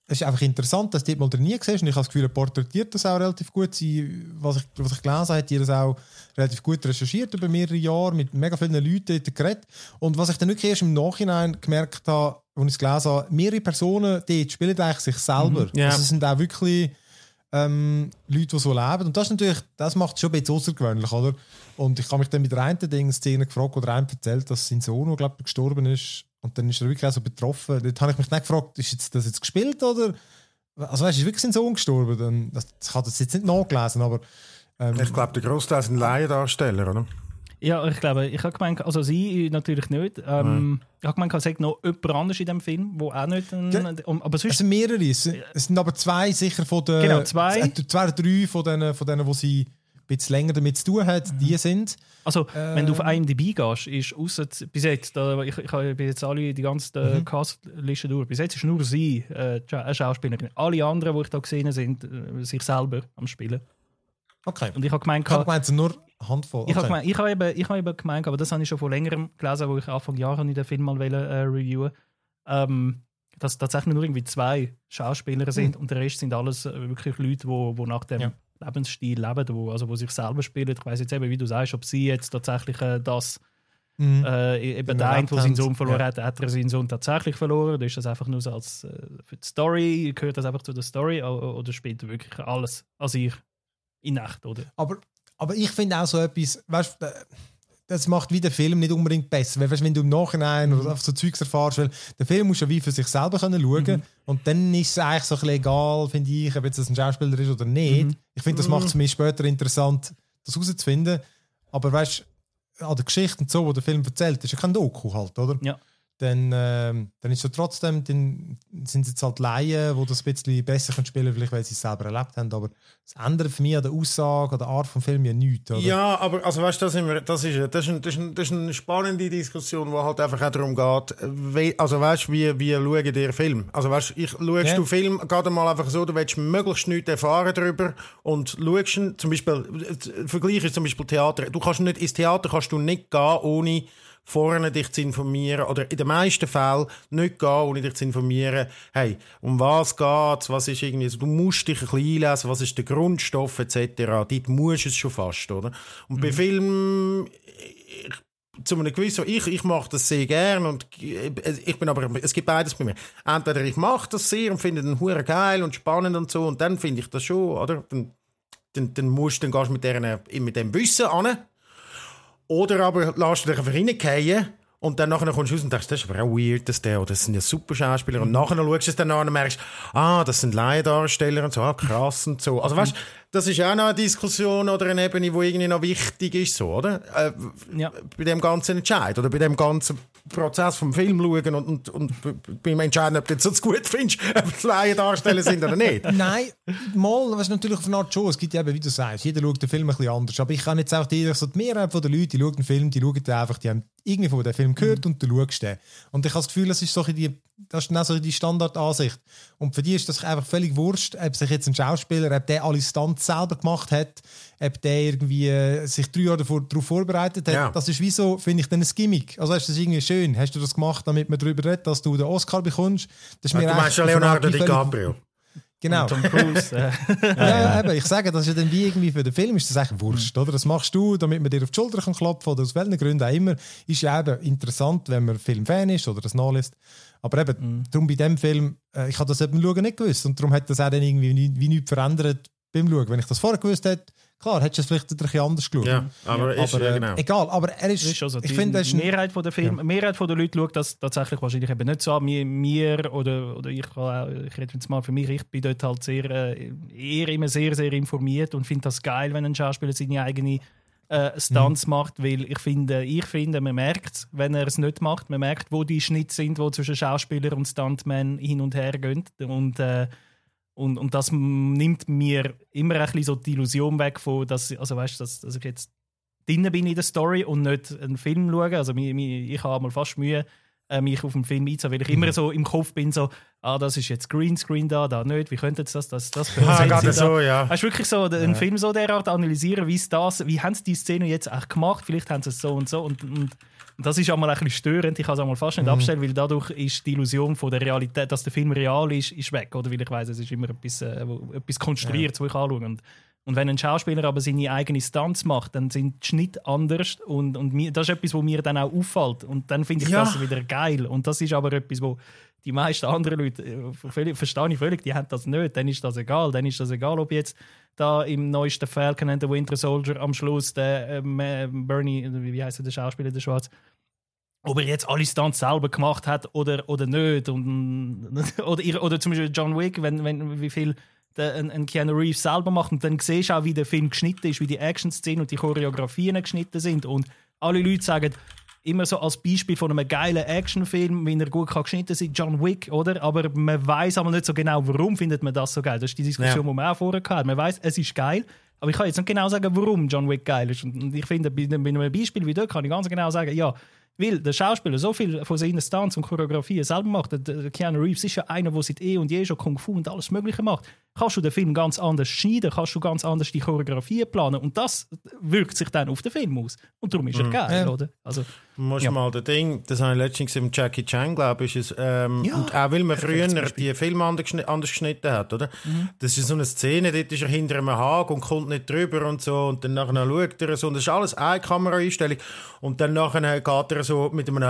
es ist einfach interessant, dass du dort mal drin nie siehst. Und ich habe das Gefühl, er porträtiert das auch relativ gut. Was ich gelesen habe, hat die das auch relativ gut recherchiert über mehrere Jahre, mit mega vielen Leuten dort geredet. Und was ich dann wirklich erst im Nachhinein gemerkt habe, als ich es gelesen habe, mehrere Personen dort spielen eigentlich sich selber. Ja. Also es sind auch wirklich Leute, die so leben. Und das macht es schon ein bisschen außergewöhnlich, oder? Und ich habe mich dann mit der einen Szene gefragt, oder einem erzählt, dass sein Sohn, glaube ich, gestorben ist. Und dann ist er wirklich auch so betroffen. Dort habe ich mich dann gefragt, ist das jetzt gespielt, oder? Also weißt du, ist wirklich sein Sohn gestorben? Ich habe das jetzt nicht nachgelesen, aber... ich glaube, der Großteil sind Laiendarsteller, oder? Ja, ich glaube, ich habe gemeint, also sie natürlich nicht. Ich habe gemeint, es sagt noch jemand anderes in diesem Film, der auch nicht... aber sonst... Es sind mehrere. Es sind aber zwei sicher von den... Genau, zwei. Zwei oder drei von denen, wo sie ein bisschen länger damit zu tun hat, die sind... Also, wenn du auf IMDb gehst, ist ausser bis jetzt, ich habe jetzt alle die ganze Castliste durch, bis jetzt ist nur sie eine Schauspielerin. Alle anderen, die ich da gesehen habe, sind sich selber am Spielen. Okay. Und ich habe gemeint, es sind nur eine Handvoll. Okay. Ich habe eben gemeint, aber das habe ich schon vor längerem gelesen, wo ich Anfang Jahre den Film mal reviewen dass tatsächlich nur irgendwie 2 Schauspieler sind und der Rest sind alles wirklich Leute, die nach dem Lebensstil leben, wo sich selber spielen. Ich weiss jetzt eben, wie du sagst, ob sie jetzt tatsächlich eben der eine, der seinen Sohn verloren hat er seinen Sohn tatsächlich verloren? Oder ist das einfach nur so als für die Story? Gehört das einfach zu der Story? Oder spielt er wirklich alles an sich in echt, oder? Aber ich finde auch so etwas, weißt du, das macht wie der Film nicht unbedingt besser. Weil, weißt, wenn du im Nachhinein oder auf so Zeugs erfährst, weil der Film muss ja wie für sich selber können schauen und dann ist es eigentlich so ein bisschen egal, finde ich, ob jetzt das ein Schauspieler ist oder nicht. Ich finde, das macht es mir später interessant, das herauszufinden. Aber weißt du, an der Geschichte und so, die der Film erzählt, ist ja kein Doku halt, oder? Ja. Dann ist es trotzdem, dann sind es jetzt halt Laien, die das ein bisschen besser spielen können, vielleicht weil sie es selber erlebt haben, aber das ändert für mich an der Aussage, an der Art des Films ja nichts, oder? Ja, aber also weißt, das ist eine spannende Diskussion, die halt einfach auch darum geht, also weißt, wie schauen dir Film? Also weißt, schaust du Film gerade mal einfach so, du willst möglichst nichts erfahren darüber und schaust ihn, zum Beispiel, Vergleich ist zum Beispiel Theater, ins Theater kannst du nicht gehen, ohne vorne dich zu informieren, oder in den meisten Fällen nicht gehen, ohne dich zu informieren, hey, um was geht's, was ist irgendwie, also du musst dich ein bisschen einlesen, was ist der Grundstoff etc., dort musst du es schon fast, oder? Und bei Filmen, zu einem gewissen, ich mache das sehr gern und ich bin aber, es gibt beides bei mir. Entweder ich mache das sehr und finde den hure geil und spannend und so, und dann finde ich das schon, oder? Dann gehst du mit dem Wissen an. Oder aber lässt du dich einfach reingehen und dann nachher kommst du raus und denkst, das ist aber auch weird, das sind ja super Schauspieler. Und nachher schaust du es dann an und merkst, das sind Laiendarsteller und so, krass und so. Also weißt, das ist auch noch eine Diskussion oder eine Ebene, die irgendwie noch wichtig ist, so, oder? Bei dem ganzen Entscheid oder bei dem ganzen Prozess vom Film schauen und beim Entscheiden, ob du jetzt gut findest, ob es Laiendarsteller sind oder nicht. Nein, mal, was natürlich auf eine Art schon, es gibt ja eben, wie du sagst, jeder schaut den Film ein bisschen anders, aber ich kann jetzt auch die Mehrheit der Leute, die schauen den Film, die schauen den einfach, die haben irgendwie von dem Film gehört und du schaust den. Und ich habe das Gefühl, das ist dann auch so die Standardansicht. Und für die ist das einfach völlig wurscht, ob sich jetzt ein Schauspieler, ob der alle Stunts selber gemacht hat, ob der irgendwie sich 3 Jahre darauf vorbereitet hat. Ja. Das ist wie so, finde ich, dann ein Gimmick. Also ist das irgendwie schön. Hast du das gemacht, damit man darüber redet, dass du den Oscar bekommst? Das ist mir du meinst ja Leonardo DiCaprio. Genau. Tom Cruise. Ja, eben, ich sage, das ist ja dann wie irgendwie für den Film ist das eigentlich wurscht, oder? Das machst du, damit man dir auf die Schulter kann klopfen oder aus welchen Gründen auch immer. Ist ja eben interessant, wenn man Filmfan ist oder das nachliest. Aber eben, darum bei dem Film, ich habe das beim Schauen nicht gewusst und darum hat das auch dann irgendwie nichts verändert beim Schauen. Wenn ich das vorher gewusst hätte, klar, hättest du es vielleicht ein bisschen anders geschaut. Ja, aber genau. Egal, aber er ist also ich finde, die Mehrheit von der Film, Mehrheit von der Leute schaut das tatsächlich wahrscheinlich eben nicht so an. Mir oder ich rede jetzt mal für mich, ich bin dort halt eher immer sehr, sehr informiert und finde das geil, wenn ein Schauspieler seine eigene Stunts macht, weil ich finde, man merkt, wenn er es nicht macht, man merkt, wo die Schnitte sind, wo zwischen Schauspieler und Stuntman hin und her gehen und das nimmt mir immer ein bisschen so die Illusion weg von, dass ich jetzt drinnen bin in der Story und nicht einen Film schaue. Also ich habe mal fast Mühe, mich auf den Film einzulassen, weil ich immer so im Kopf bin, so, das ist jetzt Greenscreen da nicht, wie könnte das gerade so, ja. Hast du wirklich so einen Film so derart analysieren, wie haben sie die Szene jetzt echt gemacht, vielleicht haben sie es so und so und das ist einmal ein bisschen störend, ich kann es einmal fast nicht abstellen, weil dadurch ist die Illusion von der Realität, dass der Film real ist weg, oder? Weil ich weiss, es ist immer etwas konstruiert, wo ich anschaue. Und wenn ein Schauspieler aber seine eigene Stunts macht, dann sind die Schnitte anders und das ist etwas, was mir dann auch auffällt. Und dann finde ich das wieder geil. Und das ist aber etwas, wo die meisten anderen Leute, verstehe ich völlig, die haben das nicht. Dann ist das egal. Dann ist das egal, ob jetzt da im neuesten Falcon and the Winter Soldier am Schluss der Bernie, wie heisst der Schauspieler, der Schwarz, ob er jetzt alle Stunts selber gemacht hat oder nicht. Oder zum Beispiel John Wick, wie viel ein Keanu Reeves selber macht und dann siehst du auch, wie der Film geschnitten ist, wie die Action-Szenen und die Choreografien geschnitten sind und alle Leute sagen immer so als Beispiel von einem geilen Actionfilm, wie er gut geschnitten sein kann, John Wick, oder? Aber man weiss aber nicht so genau, warum findet man das so geil. Das ist die Diskussion, die man auch vorher hatten. Man weiss, es ist geil, aber ich kann jetzt nicht genau sagen, warum John Wick geil ist. Und ich finde, bei einem Beispiel wie dort kann ich ganz genau sagen, ja, weil der Schauspieler so viel von seinen Stunts und Choreografien selber macht. Der Keanu Reeves ist ja einer, der seit und je schon Kung Fu und alles Mögliche macht. Kannst du den Film ganz anders schneiden, kannst du ganz anders die Choreografien planen und das wirkt sich dann auf den Film aus. Und darum ist er geil, oder? Also, musst mal das Ding, das habe ich letztens gesehen mit Jackie Chan, glaube ich, und auch weil man früher die Filme anders geschnitten hat, oder? Das ist so eine Szene, dort ist er hinter einem Hag und kommt nicht drüber und so und dann nachher schaut er so und das ist alles eine Kameraeinstellung und dann nachher geht er so mit einem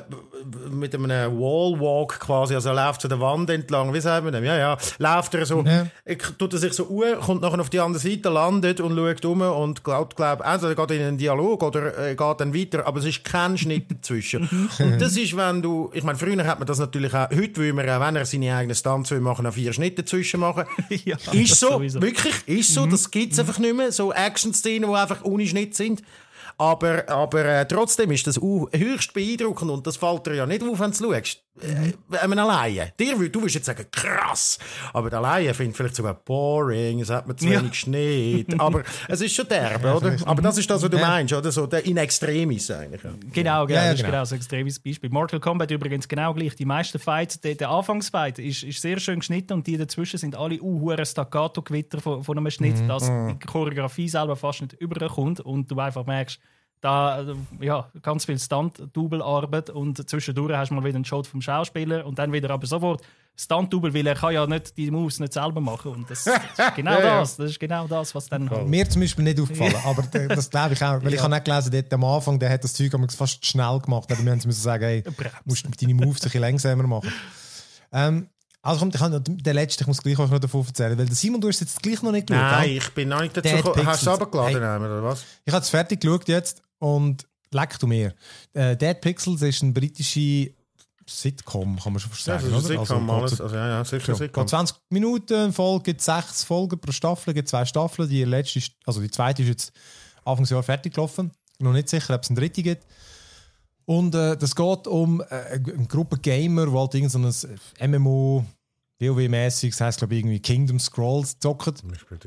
Wallwalk quasi, also er läuft zu der Wand entlang, wie sagt man dem? Ja, läuft er so, tut er sich so kommt nachher auf die andere Seite, landet und schaut um und glaubt, entweder geht in einen Dialog oder geht dann weiter, aber es ist kein Schnitt dazwischen. Und das ist, wenn du, ich meine, früher hat man das natürlich auch, heute will man, wenn er seine eigenen Stunts will machen, auch 4 Schnitte dazwischen machen. Ja, ist so, sowieso. wirklich, ist so, das gibt es einfach nicht mehr, so Action-Szenen, die einfach ohne Schnitt sind. Aber trotzdem ist das höchst beeindruckend und das fällt dir ja nicht auf, wenn du schaust. Einem alleine. Du würdest jetzt sagen, krass. Aber der Alleine findet vielleicht sogar boring, es hat mir zu wenig Schnitt. Aber es ist schon derbe, oder? Aber das ist das, was du meinst, oder? So der in Extremis eigentlich. Genau, das ist genau so ein extremes Beispiel. Mortal Kombat übrigens genau gleich. Die meisten Fights, der Anfangsfight ist sehr schön geschnitten und die dazwischen sind alle hure Staccato-Gewitter von einem Schnitt, dass die Choreografie selber fast nicht überkommt und du einfach merkst, da ganz viel Stunt-Double-Arbeit und zwischendurch hast du mal wieder einen Shot vom Schauspieler und dann wieder aber sofort Stunt-Double, weil er kann ja nicht die Moves nicht selber machen und das ist genau das ist genau das, was dann halt... Mir zum Beispiel nicht aufgefallen, aber das glaube ich auch, weil ich habe nicht gelesen, dort am Anfang, der hat das Zeug fast schnell gemacht, aber wir müssen sagen, hey, musst deine Moves ein bisschen langsamer machen. Also kommt, ich muss gleich auch noch davon erzählen, weil Simon, du hast jetzt gleich noch nicht geschaut. Nein, ich bin noch nicht dazu gekommen. Hast du es runtergeladen, oder was? Ich habe es fertig geschaut jetzt und leck du mir. Dead Pixels ist eine britische Sitcom, kann man schon sagen. Ja, Sitcom, sicher Sitcom. 20 Minuten, Folge, gibt 6 Folgen pro Staffel, gibt 2 Staffeln. Die zweite ist jetzt Anfangsjahr fertig gelaufen. Noch nicht sicher, ob es eine dritte gibt. Und das geht um eine Gruppe Gamer, die halt irgend so ein MMO, WoW-mäßig, das heisst, glaube ich, irgendwie Kingdom Scrolls zocken.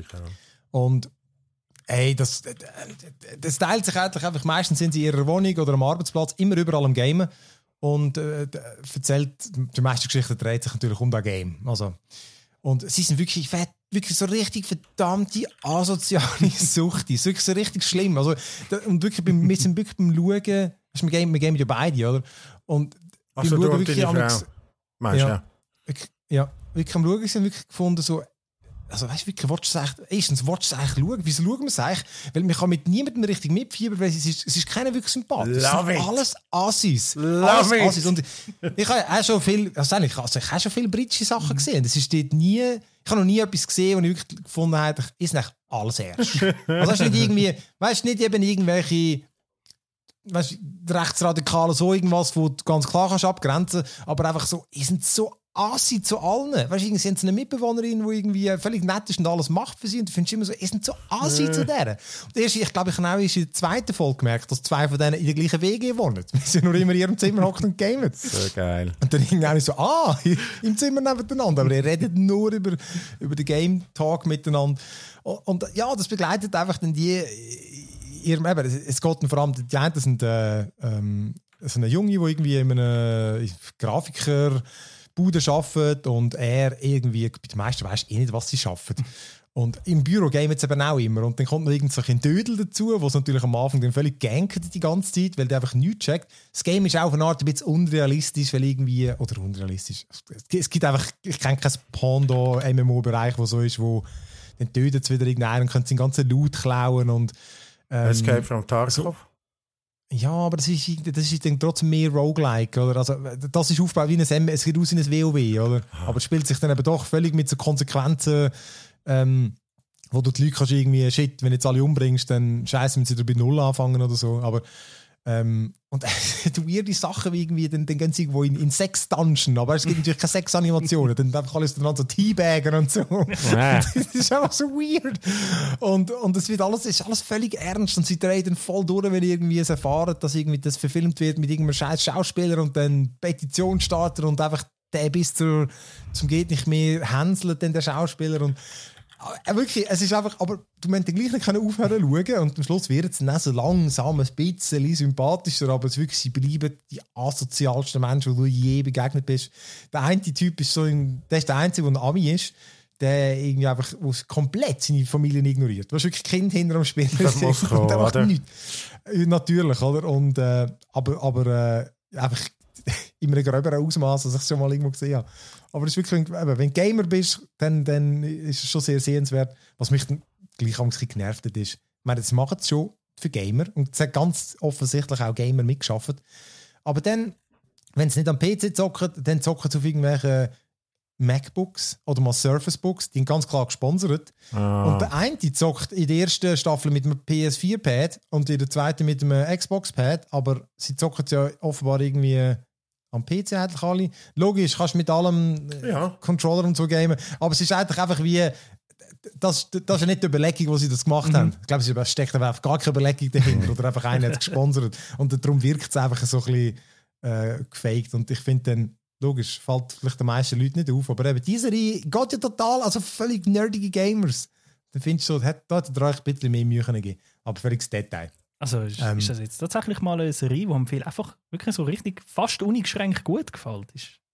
Und das teilt sich eigentlich einfach, meistens sind sie in ihrer Wohnung oder am Arbeitsplatz, immer überall am Gamen. Und erzählt, die meiste Geschichte dreht sich natürlich um das Game. Also, und sie sind wirklich so richtig verdammte asoziale Sucht. Das ist wirklich so richtig schlimm. Also, und wirklich, wir sind wirklich beim Schauen, wir gamen ja beide, oder? Und beim Schauen wirklich meinst du, ja, wirklich am Schauen sind wirklich gefunden, so, also weißt du, wirklich, willst du es eigentlich schauen? Wieso schauen wir es eigentlich? Weil man kann mit niemandem richtig mitfiebern, weil es ist keiner wirklich sympathisch. Es sind alles Assis. Assis. Und ich habe auch schon viel, ich habe schon viele britische Sachen gesehen. Das ist dort nie, ich habe noch nie etwas gesehen, wo ich wirklich gefunden habe, ist nicht alles erst. Also hast du nicht irgendwie, weißt du, nicht eben irgendwelche, weißt du, Rechtsradikale, so irgendwas, wo du ganz klar kannst abgrenzen, aber einfach so, die sind so Assi zu allen. Weißt du, sie haben eine Mitbewohnerin, die irgendwie völlig nett ist und alles macht für sie. Und du findest immer so, sie sind so Assi zu der. Und ich glaube, ich habe in der zweiten Folge gemerkt, dass 2 von denen in der gleichen WG wohnen. Wir sind nur immer in ihrem Zimmer hocken und gamen. So geil. Und dann irgendwie so, im Zimmer nebeneinander. Aber ihr redet nur über den Game Talk miteinander. Und ja, das begleitet einfach dann es geht vor allem, die einen sind so einen Junge, der irgendwie in einem Grafiker-Bude arbeitet und er irgendwie, bei den meisten weisst eh nicht, was sie arbeiten. Und im Büro gamen es eben auch immer. Und dann kommt noch irgend so ein Dödel dazu, wo es natürlich am Anfang dann völlig gankt die ganze Zeit, weil der einfach nichts checkt. Das Game ist auch auf eine Art ein bisschen unrealistisch, weil irgendwie, oder unrealistisch. Es gibt einfach, ich kenne kein Pendant-MMO-Bereich, wo so ist, wo dann tötet es wieder irgendeinen und könnte seinen ganzen Loot klauen und Escape from Tarkov. Ja, aber das ist dann trotzdem mehr Roguelike, oder? Also, das ist aufgebaut wie ein es geht aus wie ein WoW, oder? Aber es spielt sich dann eben doch völlig mit so Konsequenzen, wo du die Leute kannst irgendwie, shit, wenn du jetzt alle umbringst, dann scheiße, wenn sie wieder bei Null anfangen oder so. Aber und weirde Sachen wie irgendwie, dann gehen sie irgendwo in Sex-Dungeon, aber es gibt natürlich keine Sex-Animationen, dann einfach alles dann so Teabaggen und so. Das ist einfach so weird. Und es wird ist alles völlig ernst und sie drehen dann voll durch, wenn irgendwie es erfahren, dass irgendwie das verfilmt wird mit irgendeinem scheiß Schauspieler und dann Petition starten und einfach der bis zum geht nicht mehr hänselt dann der Schauspieler und wirklich, es ist einfach, aber du musst gleich nicht aufhören zu schauen und am Schluss wird es dann auch so langsam ein bisschen sympathischer, aber es wirklich, sie bleiben die asozialsten Menschen, die du je begegnet bist. Der eine Typ ist so, der ist der Einzige, der ein Ami ist, der irgendwie einfach komplett seine Familie ignoriert. Du hast wirklich Kind hinter dem Spiel. Das muss kommen, der macht oder? nichts. Natürlich, oder? Und, aber einfach in einem gröberen Ausmaß, als ich es schon mal irgendwo gesehen habe. Aber es ist wirklich, wenn du Gamer bist, dann ist es schon sehr sehenswert. Was mich dann gleich ein bisschen genervt hat, ist, ich meine, das machen es schon für Gamer und es hat ganz offensichtlich auch Gamer mitgeschafft. Aber dann, wenn sie nicht am PC zocken, dann zocken sie auf irgendwelchen MacBooks oder mal Surface Books, die sind ganz klar gesponsert. Und der eine zockt in der ersten Staffel mit einem PS4-Pad und in der zweiten mit einem Xbox-Pad, aber sie zocken ja offenbar irgendwie am PC eigentlich alle. Logisch, kannst du mit allem Controller und so gamen, aber es ist eigentlich einfach wie, das ist ja nicht die Überlegung, wo sie das gemacht haben. Ich glaube, es steckt einfach gar keine Überlegung dahinter oder einfach einer hat es gesponsert und darum wirkt es einfach so ein bisschen gefaked und ich finde dann, logisch, fällt vielleicht den meisten Leuten nicht auf, aber eben diese Reihe geht ja total, also völlig nerdige Gamers. Dann findest du, da hätte ihr euch ein bisschen mehr Mühe gegeben, aber völliges Detail. Also ist das jetzt tatsächlich mal eine Serie, die mir einfach wirklich so richtig fast uneingeschränkt gut gefällt?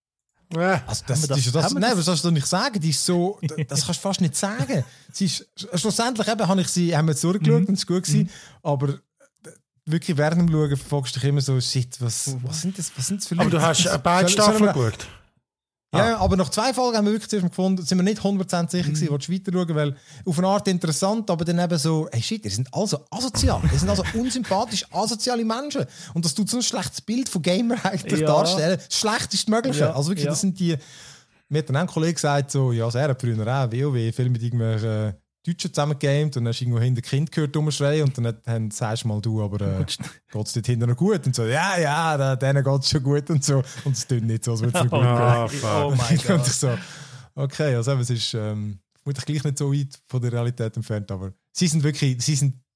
Also das was sollst du nicht sagen? Die ist so, das kannst du fast nicht sagen. Sie ist, schlussendlich eben, haben wir jetzt durchgeschaut und es war gut gewesen, aber wirklich während dem Schauen verfolgst du dich immer so, shit, was sind das für Leute? Aber du hast beide Staffeln geschaut? Ja, aber nach 2 Folgen haben wir wirklich zuerst mal gefunden, sind wir nicht 100% sicher gewesen, willst du weiter schauen, weil auf eine Art interessant, aber dann eben so, hey shit, ihr sind also asozial, ihr sind also unsympathisch asoziale Menschen und das tut so ein schlechtes Bild von Gamer eigentlich darstellen, das Schlechteste Mögliche, also wirklich, das sind die, mir hat dann ein Kollege gesagt, so, ja, er hat früher auch WoW, viel mit irgendwelchen Deutschen zusammengegamed und dann hast du irgendwo hinter Kind gehört rumschreien und dann sagst du mal du, aber geht es dort hinten noch gut? Und so, ja, denen geht es schon gut und so. Und es tut nicht so, als würde es nicht gut gehen. Oh mein Gott. Und ich so, okay, also es ist vermutlich gleich nicht so weit von der Realität entfernt, aber sie sind wirklich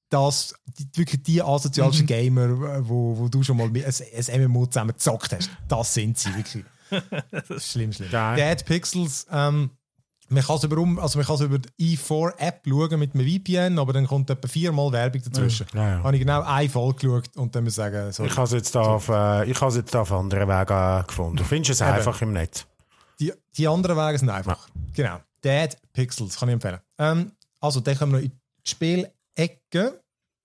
die asozialsten Gamer, wo du schon mal ein MMO zusammen gezockt hast. Das sind sie wirklich. Schlimm. Dead Pixels, man kann es über die E4-App schauen mit einem VPN, aber dann kommt etwa 4-mal Werbung dazwischen. Ja. Habe ich genau eine Folge geschaut und dann muss ich sagen, sorry. Ich habe es jetzt auf anderen Wegen gefunden. Du findest es einfach im Netz. Die anderen Wege sind einfach. Genau. Dead Pixels, kann ich empfehlen. Also, dann kommen wir noch in die Spielecke.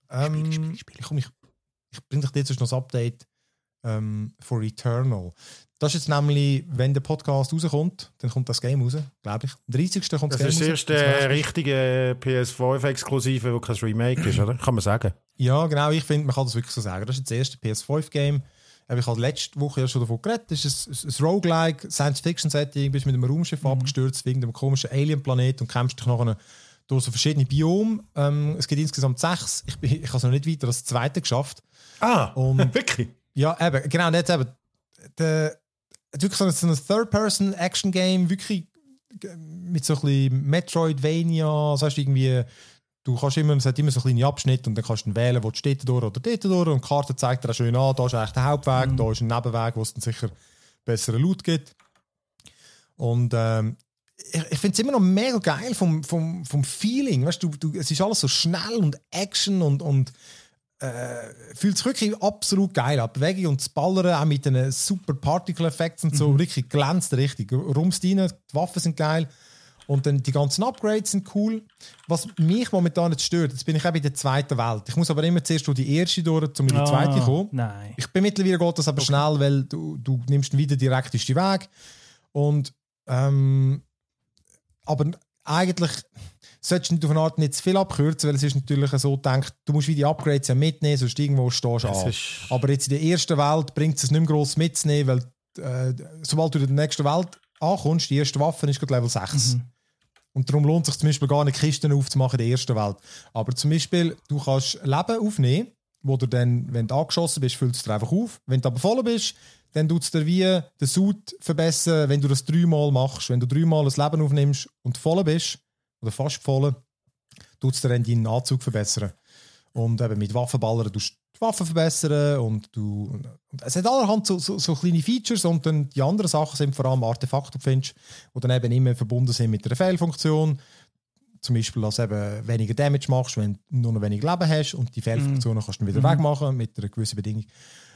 Ich bringe dich jetzt noch das Update for Returnal. Das ist jetzt nämlich, wenn der Podcast rauskommt, dann kommt das Game raus, glaube ich. Am 30. kommt das Game raus. Das ist das erste richtige PS5-Exklusive, wo kein Remake ist, oder? Kann man sagen. Ja, genau. Ich finde, man kann das wirklich so sagen. Das ist das erste PS5-Game. Ich habe letzte Woche ja schon davon geredet. Das ist ein Roguelike, Science-Fiction-Setting. Du bist mit einem Raumschiff abgestürzt wegen einem komischen Alien-Planet und kämpfst dich nachher durch so verschiedene Biome. Es gibt insgesamt 6. Ich habe es noch nicht weiter als zweite geschafft. Und wirklich? Ja, eben. Genau, jetzt eben. Wirklich so ein Third-Person-Action-Game, wirklich mit so ein bisschen Metroidvania, das heißt irgendwie, es hat immer so kleine Abschnitte und dann kannst du dann wählen, wo du dort durch oder dort durch und die Karte zeigt dir auch schön an, da ist eigentlich der Hauptweg, da ist ein Nebenweg, wo es dann sicher besseren Loot gibt. Und ich finde es immer noch mega geil vom Feeling, weißt du, es ist alles so schnell und Action und fühlt sich wirklich absolut geil an. Bewegung und das Ballern, auch mit den super Particle-Effekten und so, wirklich glänzt richtig. Rumst rein, die Waffen sind geil und dann die ganzen Upgrades sind cool. Was mich momentan nicht stört, jetzt bin ich auch bei der zweiten Welt. Ich muss aber immer zuerst durch die erste durch, um in die zweite zu kommen. Nein. Ich bin mittlerweile geht das aber schnell, weil du nimmst dann wieder direkt den Weg. Und aber eigentlich solltest du von Art nicht zu viel abkürzen, weil es ist natürlich so gedacht, du musst wie die Upgrades ja mitnehmen, sonst irgendwo stehst du an. Aber jetzt in der ersten Welt bringt es nicht mehr gross mitzunehmen, weil sobald du in der nächsten Welt ankommst, die erste Waffe ist gerade Level 6. Und darum lohnt es sich zum Beispiel gar nicht, Kisten aufzumachen in der ersten Welt. Aber zum Beispiel, du kannst Leben aufnehmen, wo du dann, wenn du angeschossen bist, füllst du dir einfach auf. Wenn du aber voll bist, dann tut es dir wie den Suit verbessern, wenn du das 3-mal machst. Wenn du 3-mal das Leben aufnimmst und voll bist, oder fast voll, tut es dir dann deinen Anzug verbessern. Und eben mit Waffenballern tust du die Waffen verbessern und es hat allerhand so kleine Features und dann die anderen Sachen sind vor allem Artefakte, die du findest, die dann eben immer verbunden sind mit einer Fehlfunktion. Zum Beispiel, dass du eben weniger Damage machst, wenn du nur noch wenig Leben hast und die Fehlfunktionen kannst du dann wieder wegmachen mit einer gewissen Bedingung.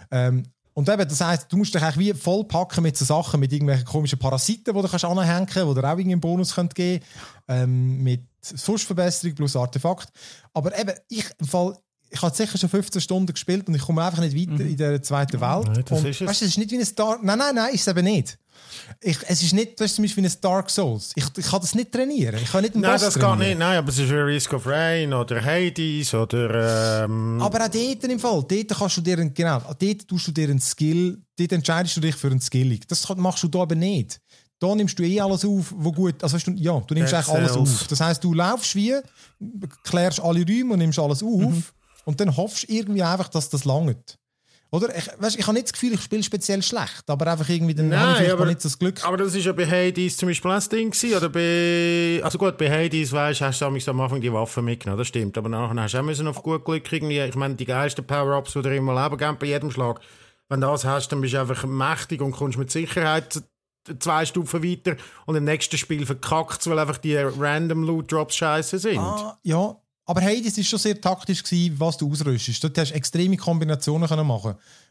Und eben, das heisst, du musst dich eigentlich wie vollpacken mit so Sachen, mit irgendwelchen komischen Parasiten, die du kannst anhängen kannst, die dir auch irgendeinen Bonus geben können, mit Verbesserung plus Artefakt. Aber eben, ich habe sicher schon 15 Stunden gespielt und ich komme einfach nicht weiter in der zweiten Welt. Nein, das und, ist es. Weißt du, es ist nicht wie ein Dark... Nein, ist es eben nicht. Es ist nicht, das ist zum Beispiel wie ein Dark Souls. Ich kann das nicht trainieren. Ich kann nicht einen Nein, Boss das trainieren. geht nicht. Nein, aber es ist wie Risk of Rain oder Hades oder... Aber auch dort im Fall, dort kannst du dir, dort tust du dir einen Skill, dort entscheidest du dich für einen Skilling. Das machst du da aber nicht. Da nimmst du alles auf, wo gut, also weißt du, ja, du nimmst eigentlich alles auf. Das heisst, du laufst wie, klärst alle Räume und nimmst alles auf und dann hoffst du irgendwie einfach, dass das langt. Oder? Ich habe nicht das Gefühl, ich spiele speziell schlecht, aber einfach irgendwie dann habe ich nicht das Glück. Aber das ist ja bei Hades zum Beispiel das Ding gewesen, oder also gut, bei Hades, weißt, hast du am Anfang die Waffen mitgenommen, das stimmt, aber nachher hast du auch müssen auf gut Glück irgendwie, ich meine, die geilsten Power-Ups, die dir immer Leben geben, bei jedem Schlag, wenn du das hast, dann bist du einfach mächtig und kommst mit Sicherheit 2 Stufen weiter und im nächsten Spiel verkackt es, weil einfach die random Loot-Drops scheiße sind. Ja. Aber Hades war schon sehr taktisch gewesen, was du ausrüstest. Dort hast du extreme Kombinationen machen,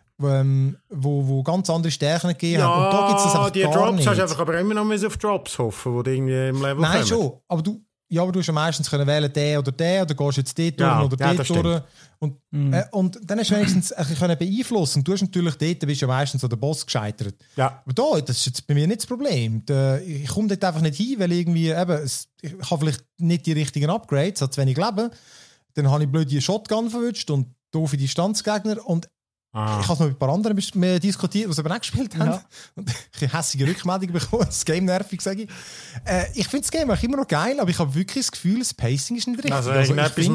wo ganz andere Stärken gegeben haben. Und da gibt es das einfach die gar Drops nicht. hast du einfach aber immer noch auf Drops hoffen, die irgendwie im Level Nein, kommen. schon. Aber du hast ja meistens können wählen, den oder gehst jetzt dort durch oder dort durch. Und dann hast du wenigstens ein bisschen beeinflussen. Und du hast natürlich dort, bist ja meistens an der Boss gescheitert. Ja. Aber das ist jetzt bei mir nicht das Problem. Ich komme dort einfach nicht hin, weil irgendwie ich habe vielleicht nicht die richtigen Upgrades, habe zu wenig Leben. Dann habe ich blöd die Shotgun verwünscht und doofe Distanzgegner. Und ich habe es noch mit ein paar anderen diskutiert, die eben auch gespielt haben. Ja. Und ich habe hässliche Rückmeldungen bekommen. Das Game nervig, sage ich. Ich finde das Game auch immer noch geil, aber ich habe wirklich das Gefühl, das Pacing ist nicht richtig. Also etwas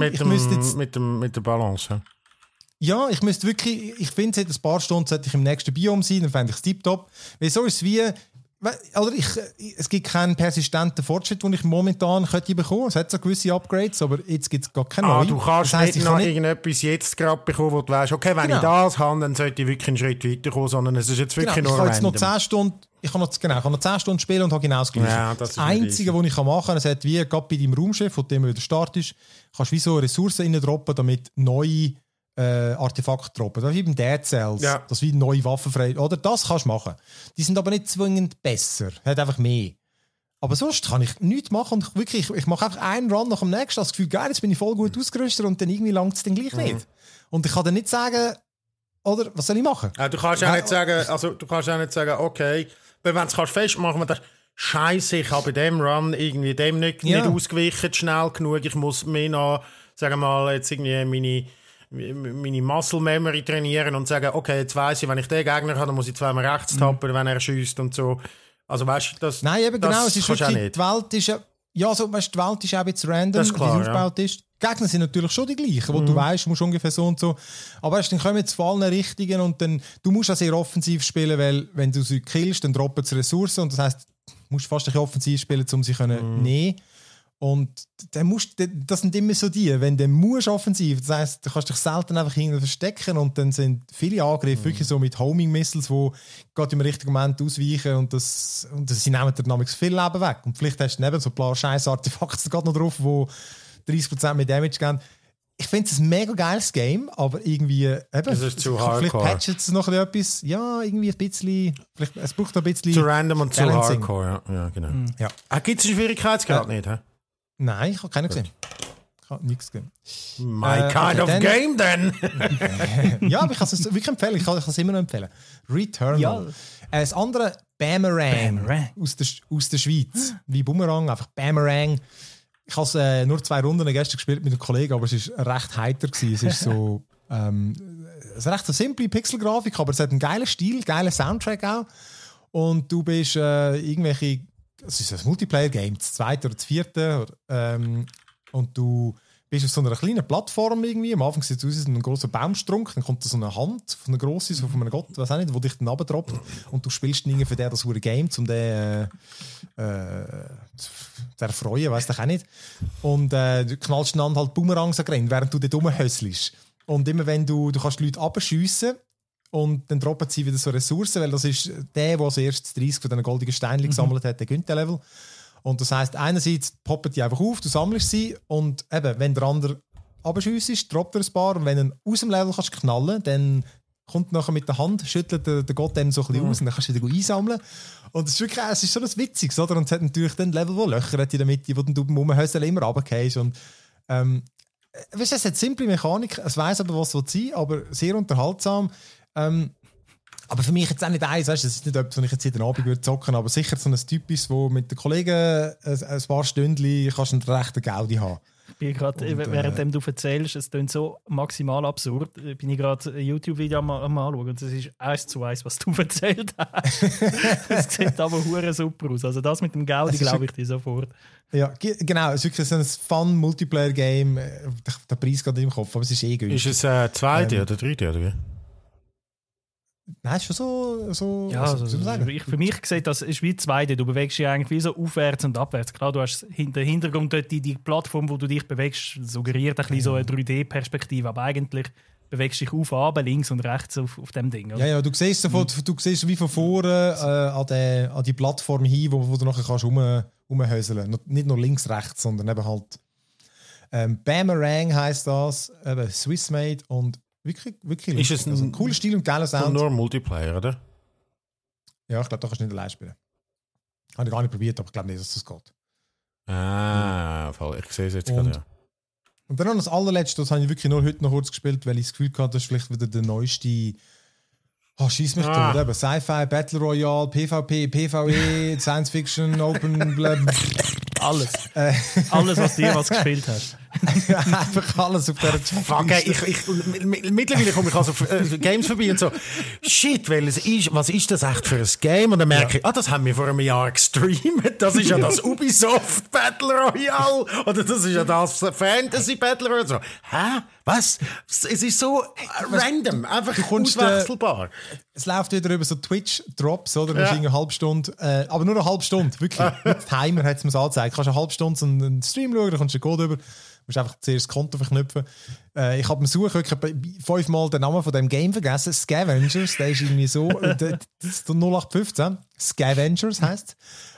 mit der Balance. Ja, ich finde, seit ein paar Stunden sollte ich im nächsten Biom sein, dann fände ich es tiptop. Weil so ist es wie... Oder es gibt keinen persistenten Fortschritt, den ich momentan könnte bekommen. Es hat so gewisse Upgrades, aber jetzt gibt es gar keine neuen. Du kannst nicht noch irgendetwas jetzt gerade bekommen, wo du weißt, okay, wenn ich das habe, dann sollte ich wirklich einen Schritt weiterkommen, sondern es ist jetzt wirklich nur random. Ich kann noch 10 Stunden spielen und habe genau das Gleiche. Ja, das Einzige, was ich machen kann, es hat wie gerade bei deinem Raumschiff, von dem du wieder startest, kannst du wie so Ressourcen reindroppen, damit neue Artefakte droppen. Das ist wie beim Dead Cells, das wie neue Waffen frei. Oder das kannst du machen. Die sind aber nicht zwingend besser. Hat einfach mehr. Aber sonst kann ich nichts machen. Und ich mache einfach einen Run nach dem nächsten. Das Gefühl, geil, jetzt bin ich voll gut ausgerüstet und dann irgendwie langt es dann gleich nicht. Und ich kann dann nicht sagen, oder was soll ich machen? Du kannst auch nicht sagen, okay, wenn du es festmachen kannst, Scheiße, ich habe bei dem Run irgendwie dem nicht ausgewichen, schnell genug. Ich muss mehr noch, sagen wir mal, jetzt irgendwie meine Muscle Memory trainieren und sagen, okay, jetzt weiss ich, wenn ich den Gegner habe, dann muss ich zweimal rechts tappen, wenn er schießt und so. Also weißt du, das... Nein, eben genau, es ist wirklich, die Welt ist die Welt ist auch ein bisschen random, wie sie aufgebaut ist. Die Gegner sind natürlich schon die gleichen, wo du weißt, du musst ungefähr so und so. Aber weißt, dann kommen jetzt vor allen Richtigen und dann, du musst auch sehr offensiv spielen, weil wenn du sie killst, dann droppen sie Ressourcen und das heisst, du musst fast ein bisschen offensiv spielen, um sie nehmen. Und das sind immer so wenn du musst offensiv, das heisst, du kannst dich selten einfach hinten verstecken und dann sind viele Angriffe wirklich so mit Homing-Missiles, die gerade im richtigen Moment ausweichen und sie nehmen dir nämlich viel Leben weg. Und vielleicht hast du neben so ein paar scheiß Artefakte gerade noch drauf, die 30% mehr Damage geben. Ich finde es ein mega geiles Game, aber irgendwie Es ist zu vielleicht hardcore. patcht es noch etwas. Ja, irgendwie ein bisschen. Vielleicht, es braucht ein bisschen. Zu random und zu Balancing. hardcore, ja genau. Ja. Gibt es einen Schwierigkeitsgrad nicht, hä? Nein, ich habe keinen gesehen. Ich habe nichts gesehen. My kind okay, of dann- game, then! Ja, aber ich kann es wirklich empfehlen. Ich kann es immer noch empfehlen. Returnal. Ja. Das andere, Boomerang. Boomerang. Aus der Schweiz. Wie Boomerang, einfach Boomerang. Ich habe es nur 2 Runden gestern gespielt mit einem Kollegen, aber es war recht heiter gewesen. Es ist so... es ist recht eine simple Pixelgrafik, aber es hat einen geilen Stil, geilen Soundtrack auch. Und du bist irgendwelche... Es ist ein Multiplayer-Game, das 2. oder das 4. Und du bist auf so einer kleinen Plattform irgendwie. Am Anfang sieht es aus wie ein grosser Baumstrunk. Dann kommt da so eine Hand von einer grossen, so von einem Gott, weiß auch nicht, wo dich dann runterdroppt. Und du spielst dann irgendwie für den das hure Game, um den zu erfreuen, weiss ich auch nicht. Und du knallst dann halt Boomerangs an den Grind, während du dort rumhösselst. Und immer wenn du kannst die Leute abschiessen und dann droppen sie wieder so Ressourcen, weil das ist der als erstes 30 von diesen goldigen Steinchen gesammelt hat, der gewinnt den Level. Und das heisst, einerseits poppen die einfach auf, du sammelst sie und eben, wenn der andere abschiessest, droppt er ein paar und wenn du ihn aus dem Level kannst knallen, dann kommt nachher mit der Hand, schüttelt der Gott dann so ein bisschen aus und dann kannst du wieder einsammeln. Und es ist wirklich, es ist so etwas Witziges, oder? Und es hat natürlich dann Level, wo Löcher hat in der Mitte, wo du beim Rumhöseln immer runtergehst. Und weißt du, es hat simple Mechanik, es weiss aber, was es sein will, aber sehr unterhaltsam. Aber für mich jetzt auch nicht eins, weißt du, das ist nicht etwas, was ich jetzt jeden Abend würde zocken, aber sicher so ein Typus, wo mit den Kollegen ein paar Stündchen kannst du einen rechten Gaudi haben. Ich bin gerade, während du erzählst, es klingt so maximal absurd, bin ich gerade ein YouTube-Video am anschauen und es ist 1:1, was du erzählt hast. Es sieht aber hure super aus. Also das mit dem Gaudi glaube ich dir sofort. Ja, genau, es ist wirklich so ein Fun-Multiplayer-Game. Der Preis geht nicht im Kopf, aber es ist eh günstig. Ist es 2. oder 3. oder wie? Nein, ist schon so Ja, also, wie soll man sagen? für mich sieht das ist wie 2D. Du bewegst dich eigentlich wie so aufwärts und abwärts. Klar, du hast den Hintergrund dort, die Plattform, wo du dich bewegst, suggeriert ein bisschen so eine 3D-Perspektive, aber eigentlich bewegst du dich auf, runter, links und rechts auf dem Ding. Oder? Ja, du siehst sofort, du siehst wie von vorne an die Plattform hin, wo du nachher kannst rumhöseln. Nicht nur links, rechts, sondern eben halt Boomerang heisst das, eben Swissmade und wirklich Ist es also ein cooler Stil und geiler Und Sound. nur Multiplayer, oder? Ja, ich glaube, da kannst du nicht allein spielen. Habe ich gar nicht probiert, aber ich glaube nicht, dass das geht. Voll. Ich sehe es jetzt Und- gerade, ja. Und dann noch das allerletzte, das habe ich wirklich nur heute noch kurz gespielt, weil ich das Gefühl hatte, das ist vielleicht wieder der neueste. Schieß mich tot, eben. Sci-Fi, Battle Royale, PvP, PvE, Science Fiction, Open, Alles. Alles, was du jemals gespielt hast. einfach alles auf dieser Fuck, mittlerweile komme ich also auf Games vorbei und so, shit, was ist das echt für ein Game? Und dann merke ich, das haben wir vor einem Jahr gestreamt. Das ist ja das Ubisoft Battle Royale. Oder das ist ja das Fantasy Battle Royale. So, hä? Was? Es ist so random, einfach auswechselbar. Es läuft wieder über so Twitch-Drops, oder? Du musst eine halbe Stunde, aber nur eine halbe Stunde, wirklich. Mit Timer hat es mir angezeigt. Du kannst eine halbe Stunde so einen Stream schauen, dann kommst du den Code über. Du musst einfach zuerst das Konto verknüpfen. Ich habe beim Suchen wirklich 5-mal den Namen von dem Game vergessen. Scavengers, der ist irgendwie so, das ist so 0815. Scavengers heisst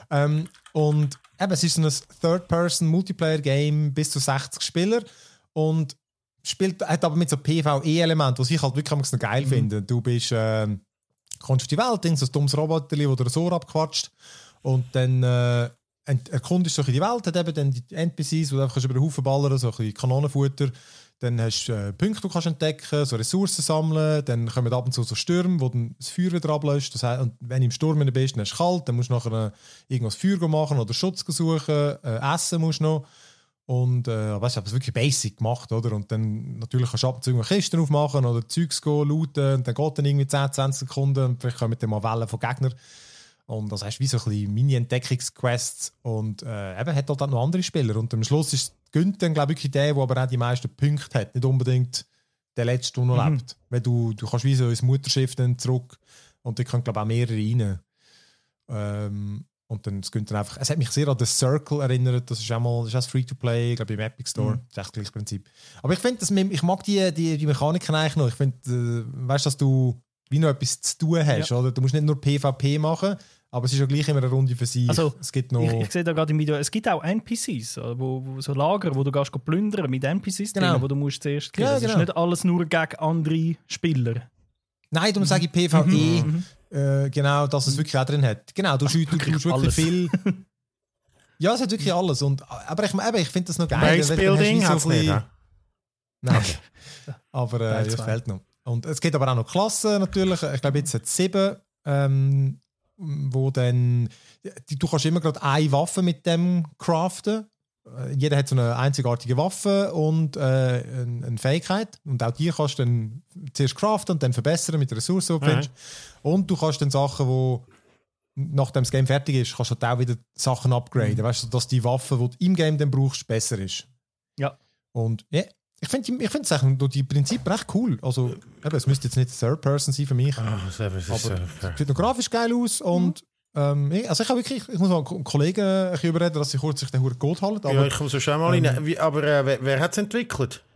und eben, es ist so ein Third-Person-Multiplayer-Game bis zu 60 Spieler und hat aber mit so PvE-Elementen, was ich halt wirklich noch geil finde. Du bist, kommst auf die Welt, so ein dummes Roboter, wo dir ein Ohr abquatscht und dann erkundest du so die Welt, hat eben dann die NPCs, wo du einfach über den Haufen ballern, so ein bisschen Kanonenfutter. Dann hast du Punkte, die du kannst entdecken, so Ressourcen sammeln. Dann kommen ab und zu so Stürme, wo dann das Feuer wieder ablöst. Das heißt, und wenn du im Sturm bist, dann ist es kalt, dann musst du nachher irgendwas Feuer machen oder Schutz suchen, essen musst du noch. Und weißt du, aber es wirklich basic gemacht, oder? Und dann natürlich kannst du ab und zu irgendwelche Kisten aufmachen oder Zeugs looten und dann geht dann irgendwie 10-20 Sekunden und vielleicht kommen dann mal Wellen von Gegnern. Und das heißt wie so ein bisschen Mini-Entdeckungsquests und eben hat halt auch noch andere Spieler. Und am Schluss ist Günther dann, glaube ich, wirklich der aber auch die meisten Punkte hat. Nicht unbedingt der Letzte, der noch lebt. Weil du kannst wie so ins Mutterschiff dann zurück und da können, glaube ich, auch mehrere rein. Und dann Günther einfach... Es hat mich sehr an The Circle erinnert. Das ist auch Free-to-Play, glaube ich, im Epic Store. Das ist echt das gleiche Prinzip. Aber ich finde, ich mag die Mechaniken eigentlich noch. Ich finde, weißt du, dass du wie noch etwas zu tun hast, oder? Du musst nicht nur PvP machen, Aber es ist ja gleich immer eine Runde für sich. Also, es gibt noch... ich sehe da gerade im Video, es gibt auch NPCs, wo so Lager, wo du gehst plündern mit NPCs drin, wo du musst zuerst killen. Ja, Es ist nicht alles nur gegen andere Spieler. Nein, darum sage ich PvE, genau, dass es wirklich auch drin hat. Genau, du schießt wirklich alles. viel. Ja, es hat wirklich alles. Aber ich finde das noch geil. Basebuilding hat es nicht. Nein. Aber das fehlt noch. Und es gibt aber auch noch Klassen natürlich. Ich glaube, jetzt hat es 7, wo dann... Du kannst immer gerade eine Waffe mit dem craften. Jeder hat so eine einzigartige Waffe und eine Fähigkeit. Und auch die kannst du dann zuerst craften und dann verbessern mit der Ressource, die du findest. Und du kannst dann Sachen, wo nachdem das Game fertig ist, kannst du auch wieder Sachen upgraden. Weißt du, dass die Waffe, die du im Game dann brauchst, besser ist. Ja. Und ja, ich finde es eigentlich die Prinzipien echt cool. Also, es müsste jetzt nicht Third Person sein für mich. Es sieht noch grafisch geil aus und also ich muss mal einen Kollegen überreden, dass sie kurz sich den Huren Gold halten. Ja, ich komme so schon mal rein. Aber wer hat es entwickelt?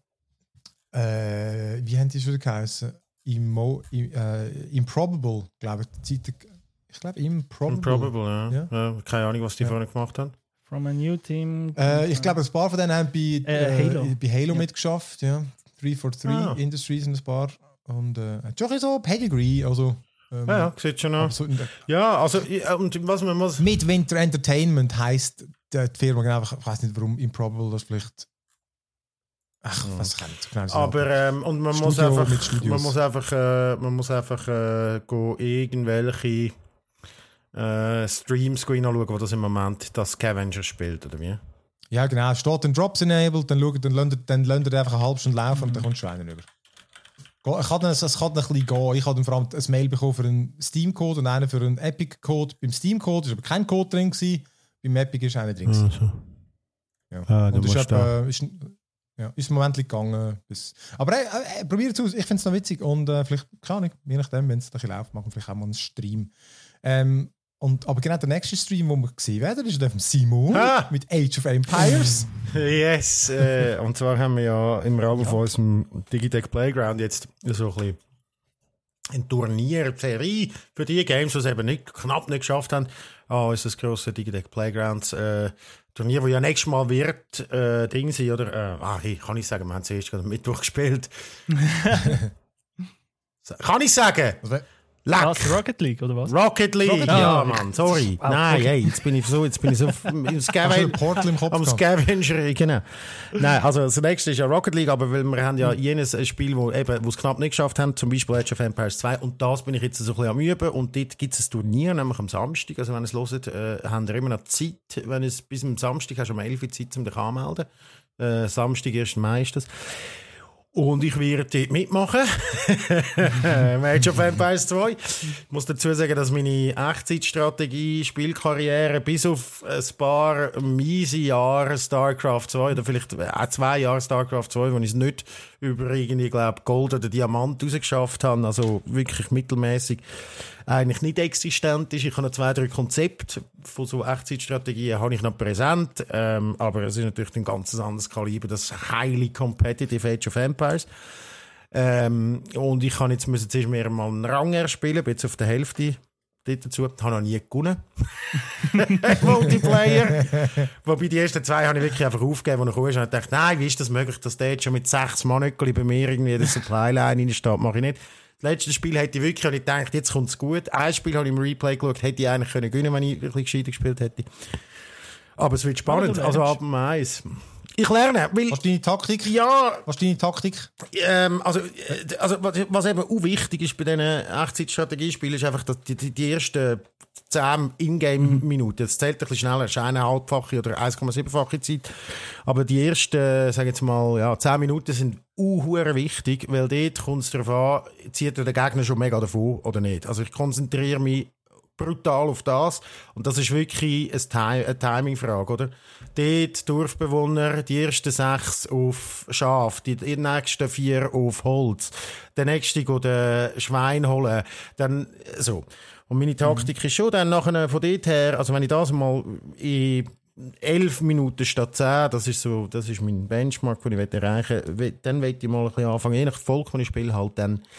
Wie haben die schon geheißen? Improbable, glaube ich. Ich glaube Improbable, ja. Keine Ahnung, was die vorne gemacht haben. From a new team. Ich glaube, ein paar von denen haben bei Halo mitgeschafft. Ja. 343 Industries sind ein paar. Und schon so Pedigree, also... ja, sieht schon noch. Ja, also, und was man muss... Midwinter Entertainment heisst die Firma, genau, ich weiß nicht, warum Improbable das vielleicht... Ach, was kann ich genau sagen. Aber, und man muss einfach go irgendwelche Streams anschauen, wo das im Moment das Scavenger spielt, oder wie? Ja, genau, es steht dann Drops enabled, dann lasst ihr einfach eine halbe Stunde laufen und dann kommst du einen über. Es kann ein bisschen gehen. Ich habe vor allem ein Mail bekommen für einen Steam-Code und einen für einen Epic-Code. Beim Steam-Code war aber kein Code drin gewesen, beim Epic ist einer drin gewesen. Also. Ja. Und ist im Moment gegangen. Aber probiert es aus, ich finde es noch witzig und vielleicht, keine Ahnung, je nachdem, wenn es ein bisschen läuft, machen wir vielleicht auch mal einen Stream. Aber genau der nächste Stream, den wir gesehen werden, ist der von Simon mit Age of Empires. Yes, und zwar haben wir ja im Rahmen von unserem Digitech Playground jetzt so ein bisschen eine Turnierserie für die Games, die es eben knapp nicht geschafft haben. Ist das grosse Digitech Playground Turnier, das ja nächstes Mal wird Ding sein, oder? Kann ich sagen, wir haben es erst gerade am Mittwoch gespielt. Kann ich sagen? Was, Rocket League, oder was? Rocket League, ja, Mann, sorry. Wow, Nein, okay. hey, jetzt bin ich so im Scavenger, genau. Nein, also das nächste ist ja Rocket League, aber weil wir haben ja jenes Spiel, wo es knapp nicht geschafft haben, zum Beispiel Age of Empires 2, und das bin ich jetzt so ein bisschen am Üben, und dort gibt es ein Turnier, nämlich am Samstag, also wenn ihr es hört, habt ihr immer noch Zeit, wenn es bis zum Samstag hast du um 11 Uhr Zeit, um dich anzumelden. Samstag, 1. Mai ist das. Und ich werde dort mitmachen. Age of Empires 2. Ich muss dazu sagen, dass meine Echtzeitstrategie, Spielkarriere bis auf ein paar miese Jahre StarCraft 2 oder vielleicht auch 2 Jahre StarCraft 2, wo ich es nicht über irgendwie, glaube Gold oder Diamant rausgeschafft habe, also wirklich mittelmäßig, eigentlich nicht existent ist. Ich habe noch 2, 3 Konzepte von so Echtzeitstrategien habe ich noch präsent, aber es ist natürlich ein ganz anderes Kaliber, das highly competitive Age of Empires. Und ich kann jetzt zuerst mehr mal einen Rang erspielen, bin jetzt auf der Hälfte dazu. Habe noch nie gewonnen. Multiplayer. Wobei die ersten 2 habe ich wirklich einfach aufgegeben, als ich kam. Und ich dachte, nein, wie ist das möglich, dass der jetzt schon mit 6 Mannöckeli bei mir irgendwie in der Supply-Line reinsteht? Mache ich nicht. Das letzte Spiel hätte ich wirklich gedacht, jetzt kommt es gut. Ein Spiel habe ich im Replay geschaut, hätte ich eigentlich gewinnen können, wenn ich ein bisschen gescheiter gespielt hätte. Aber es wird spannend. Also ab dem 1. Ich lerne. Weil, was ist deine Taktik? Ja. Was ist deine Taktik? Also was eben auch wichtig ist bei diesen Echtzeitstrategiespielen, ist einfach, dass die ersten 10 Ingame-Minuten, das zählt ein bisschen schneller, das ist 1,5-fache oder 1,7-fache Zeit. Aber die ersten, sagen jetzt mal, 10 Minuten sind hure wichtig, weil dort kommt es darauf an, zieht der Gegner schon mega davon oder nicht. Also ich konzentriere mich brutal auf das. Und das ist wirklich eine Timing-Frage, oder? Dort Dorfbewohner, die ersten 6 auf Schaf, die nächsten 4 auf Holz, der nächste geht Schwein holen, dann so. Und meine Taktik ist schon dann nachher von dort her, also wenn ich das mal in 11 Minuten statt 10, das ist mein Benchmark, den ich erreichen will, dann will ich mal ein bisschen anfangen, je nach Volk, das ich spiele, halt dann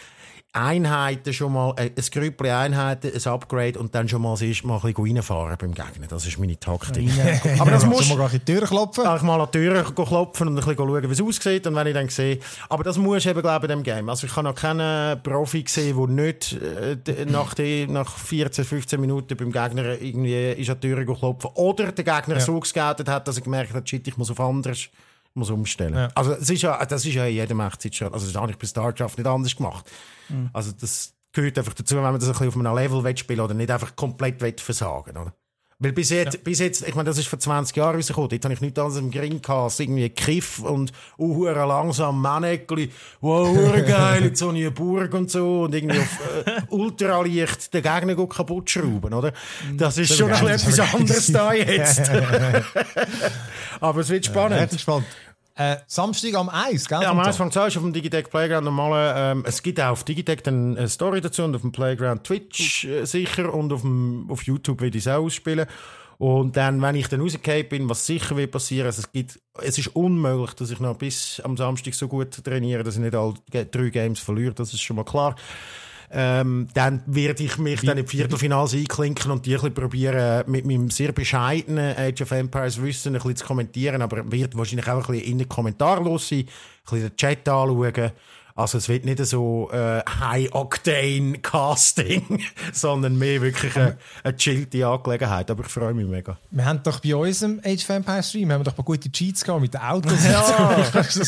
Einheiten schon mal, ein Grüppli Einheiten, ein Upgrade und dann schon mal siehst, mal ein bisschen reinfahren beim Gegner. Das ist meine Taktik. Aber das musst du mal in die Tür klopfen. Ich mal an die Tür klopfen und ein bisschen schauen, wie es aussieht. Und wenn ich dann sehe, aber das musst du eben, glaube ich, in dem Game. Also ich habe noch keinen Profi gesehen, der nicht nach 14, 15 Minuten beim Gegner irgendwie ist an die Tür klopfen oder der Gegner so gescoutet hat, dass er gemerkt hat, shit, ich muss auf anders umstellen. Ja. Also das ist ja in jedem Echtzeit schon. Also das habe ich bei StarCraft nicht anders gemacht. Also das gehört einfach dazu, wenn man das ein bisschen auf einem Level spielen oder nicht einfach komplett versagen, oder? Weil bis jetzt, ich meine, das ist vor 20 Jahren rausgekommen, dort habe ich nichts anderes im Gring gehabt, irgendwie Kiff und langsam Männäckli, wow, geil, jetzt so eine Burg und so und irgendwie auf ultraleicht den Gegner kaputt schrauben, oder? Das ist schon etwas anderes da jetzt. Aber es wird spannend. Spannend. Samstag am 1, gell? Ja, am 1 fängt es an, ist auf dem Digitech Playground normale. Es gibt auch auf Digitech dann eine Story dazu und auf dem Playground Twitch sicher und auf YouTube will ich es auch ausspielen. Und dann, wenn ich dann rausgekommen bin, was sicher wird passieren, also es ist unmöglich, dass ich noch bis am Samstag so gut trainiere, dass ich nicht alle 3 Games verliere, das ist schon mal klar. Dann werde ich mich dann im Viertelfinale einklinken und die ein bisschen probieren, mit meinem sehr bescheidenen Age of Empires Wissen ein bisschen zu kommentieren, aber wird wahrscheinlich auch ein bisschen in den Kommentaren los sein, ein bisschen den Chat anschauen. Also es wird nicht so High-Octane-Casting, sondern mehr wirklich eine chillte Angelegenheit. Aber ich freue mich mega. Wir haben doch bei unserem Age of Empires Stream haben wir doch ein paar gute Cheats gehabt mit den Autos. Ja.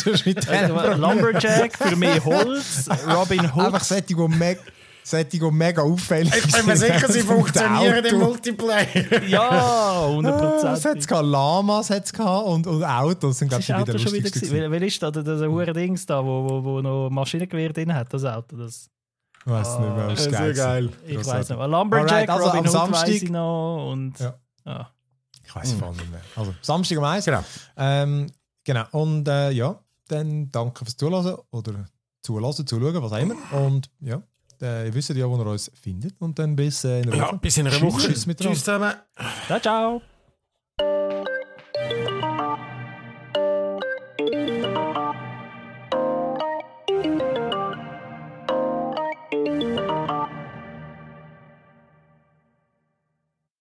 Lumberjack für mehr Holz, Robin Hood. Einfach solche mega auffällig. Ich bin mir sicher, sie funktionieren im Multiplayer. Ja, 100%. Es hat Lamas und Autos sind, glaube ich, wieder lustig. Wer ist da? Das hure Dings da, wo noch Maschinengewehr drin hat, das Auto. Das ich weiß nicht mehr, das ist geil. Ich weiß nicht mehr. Lumberjack, also Robin Hood Samstag, weiss ich noch. Und, ja. Ich weiß es nicht mehr. Also Samstag am 1. Genau. Genau. Und dann danke fürs Zuhören oder zuschauen, was auch immer. Und ja. Ihr wisst ja, wo ihr uns findet. Und dann bis in einer Woche. Bis in einer Woche. Tschüss miteinander. Tschüss zusammen. Ciao, ciao.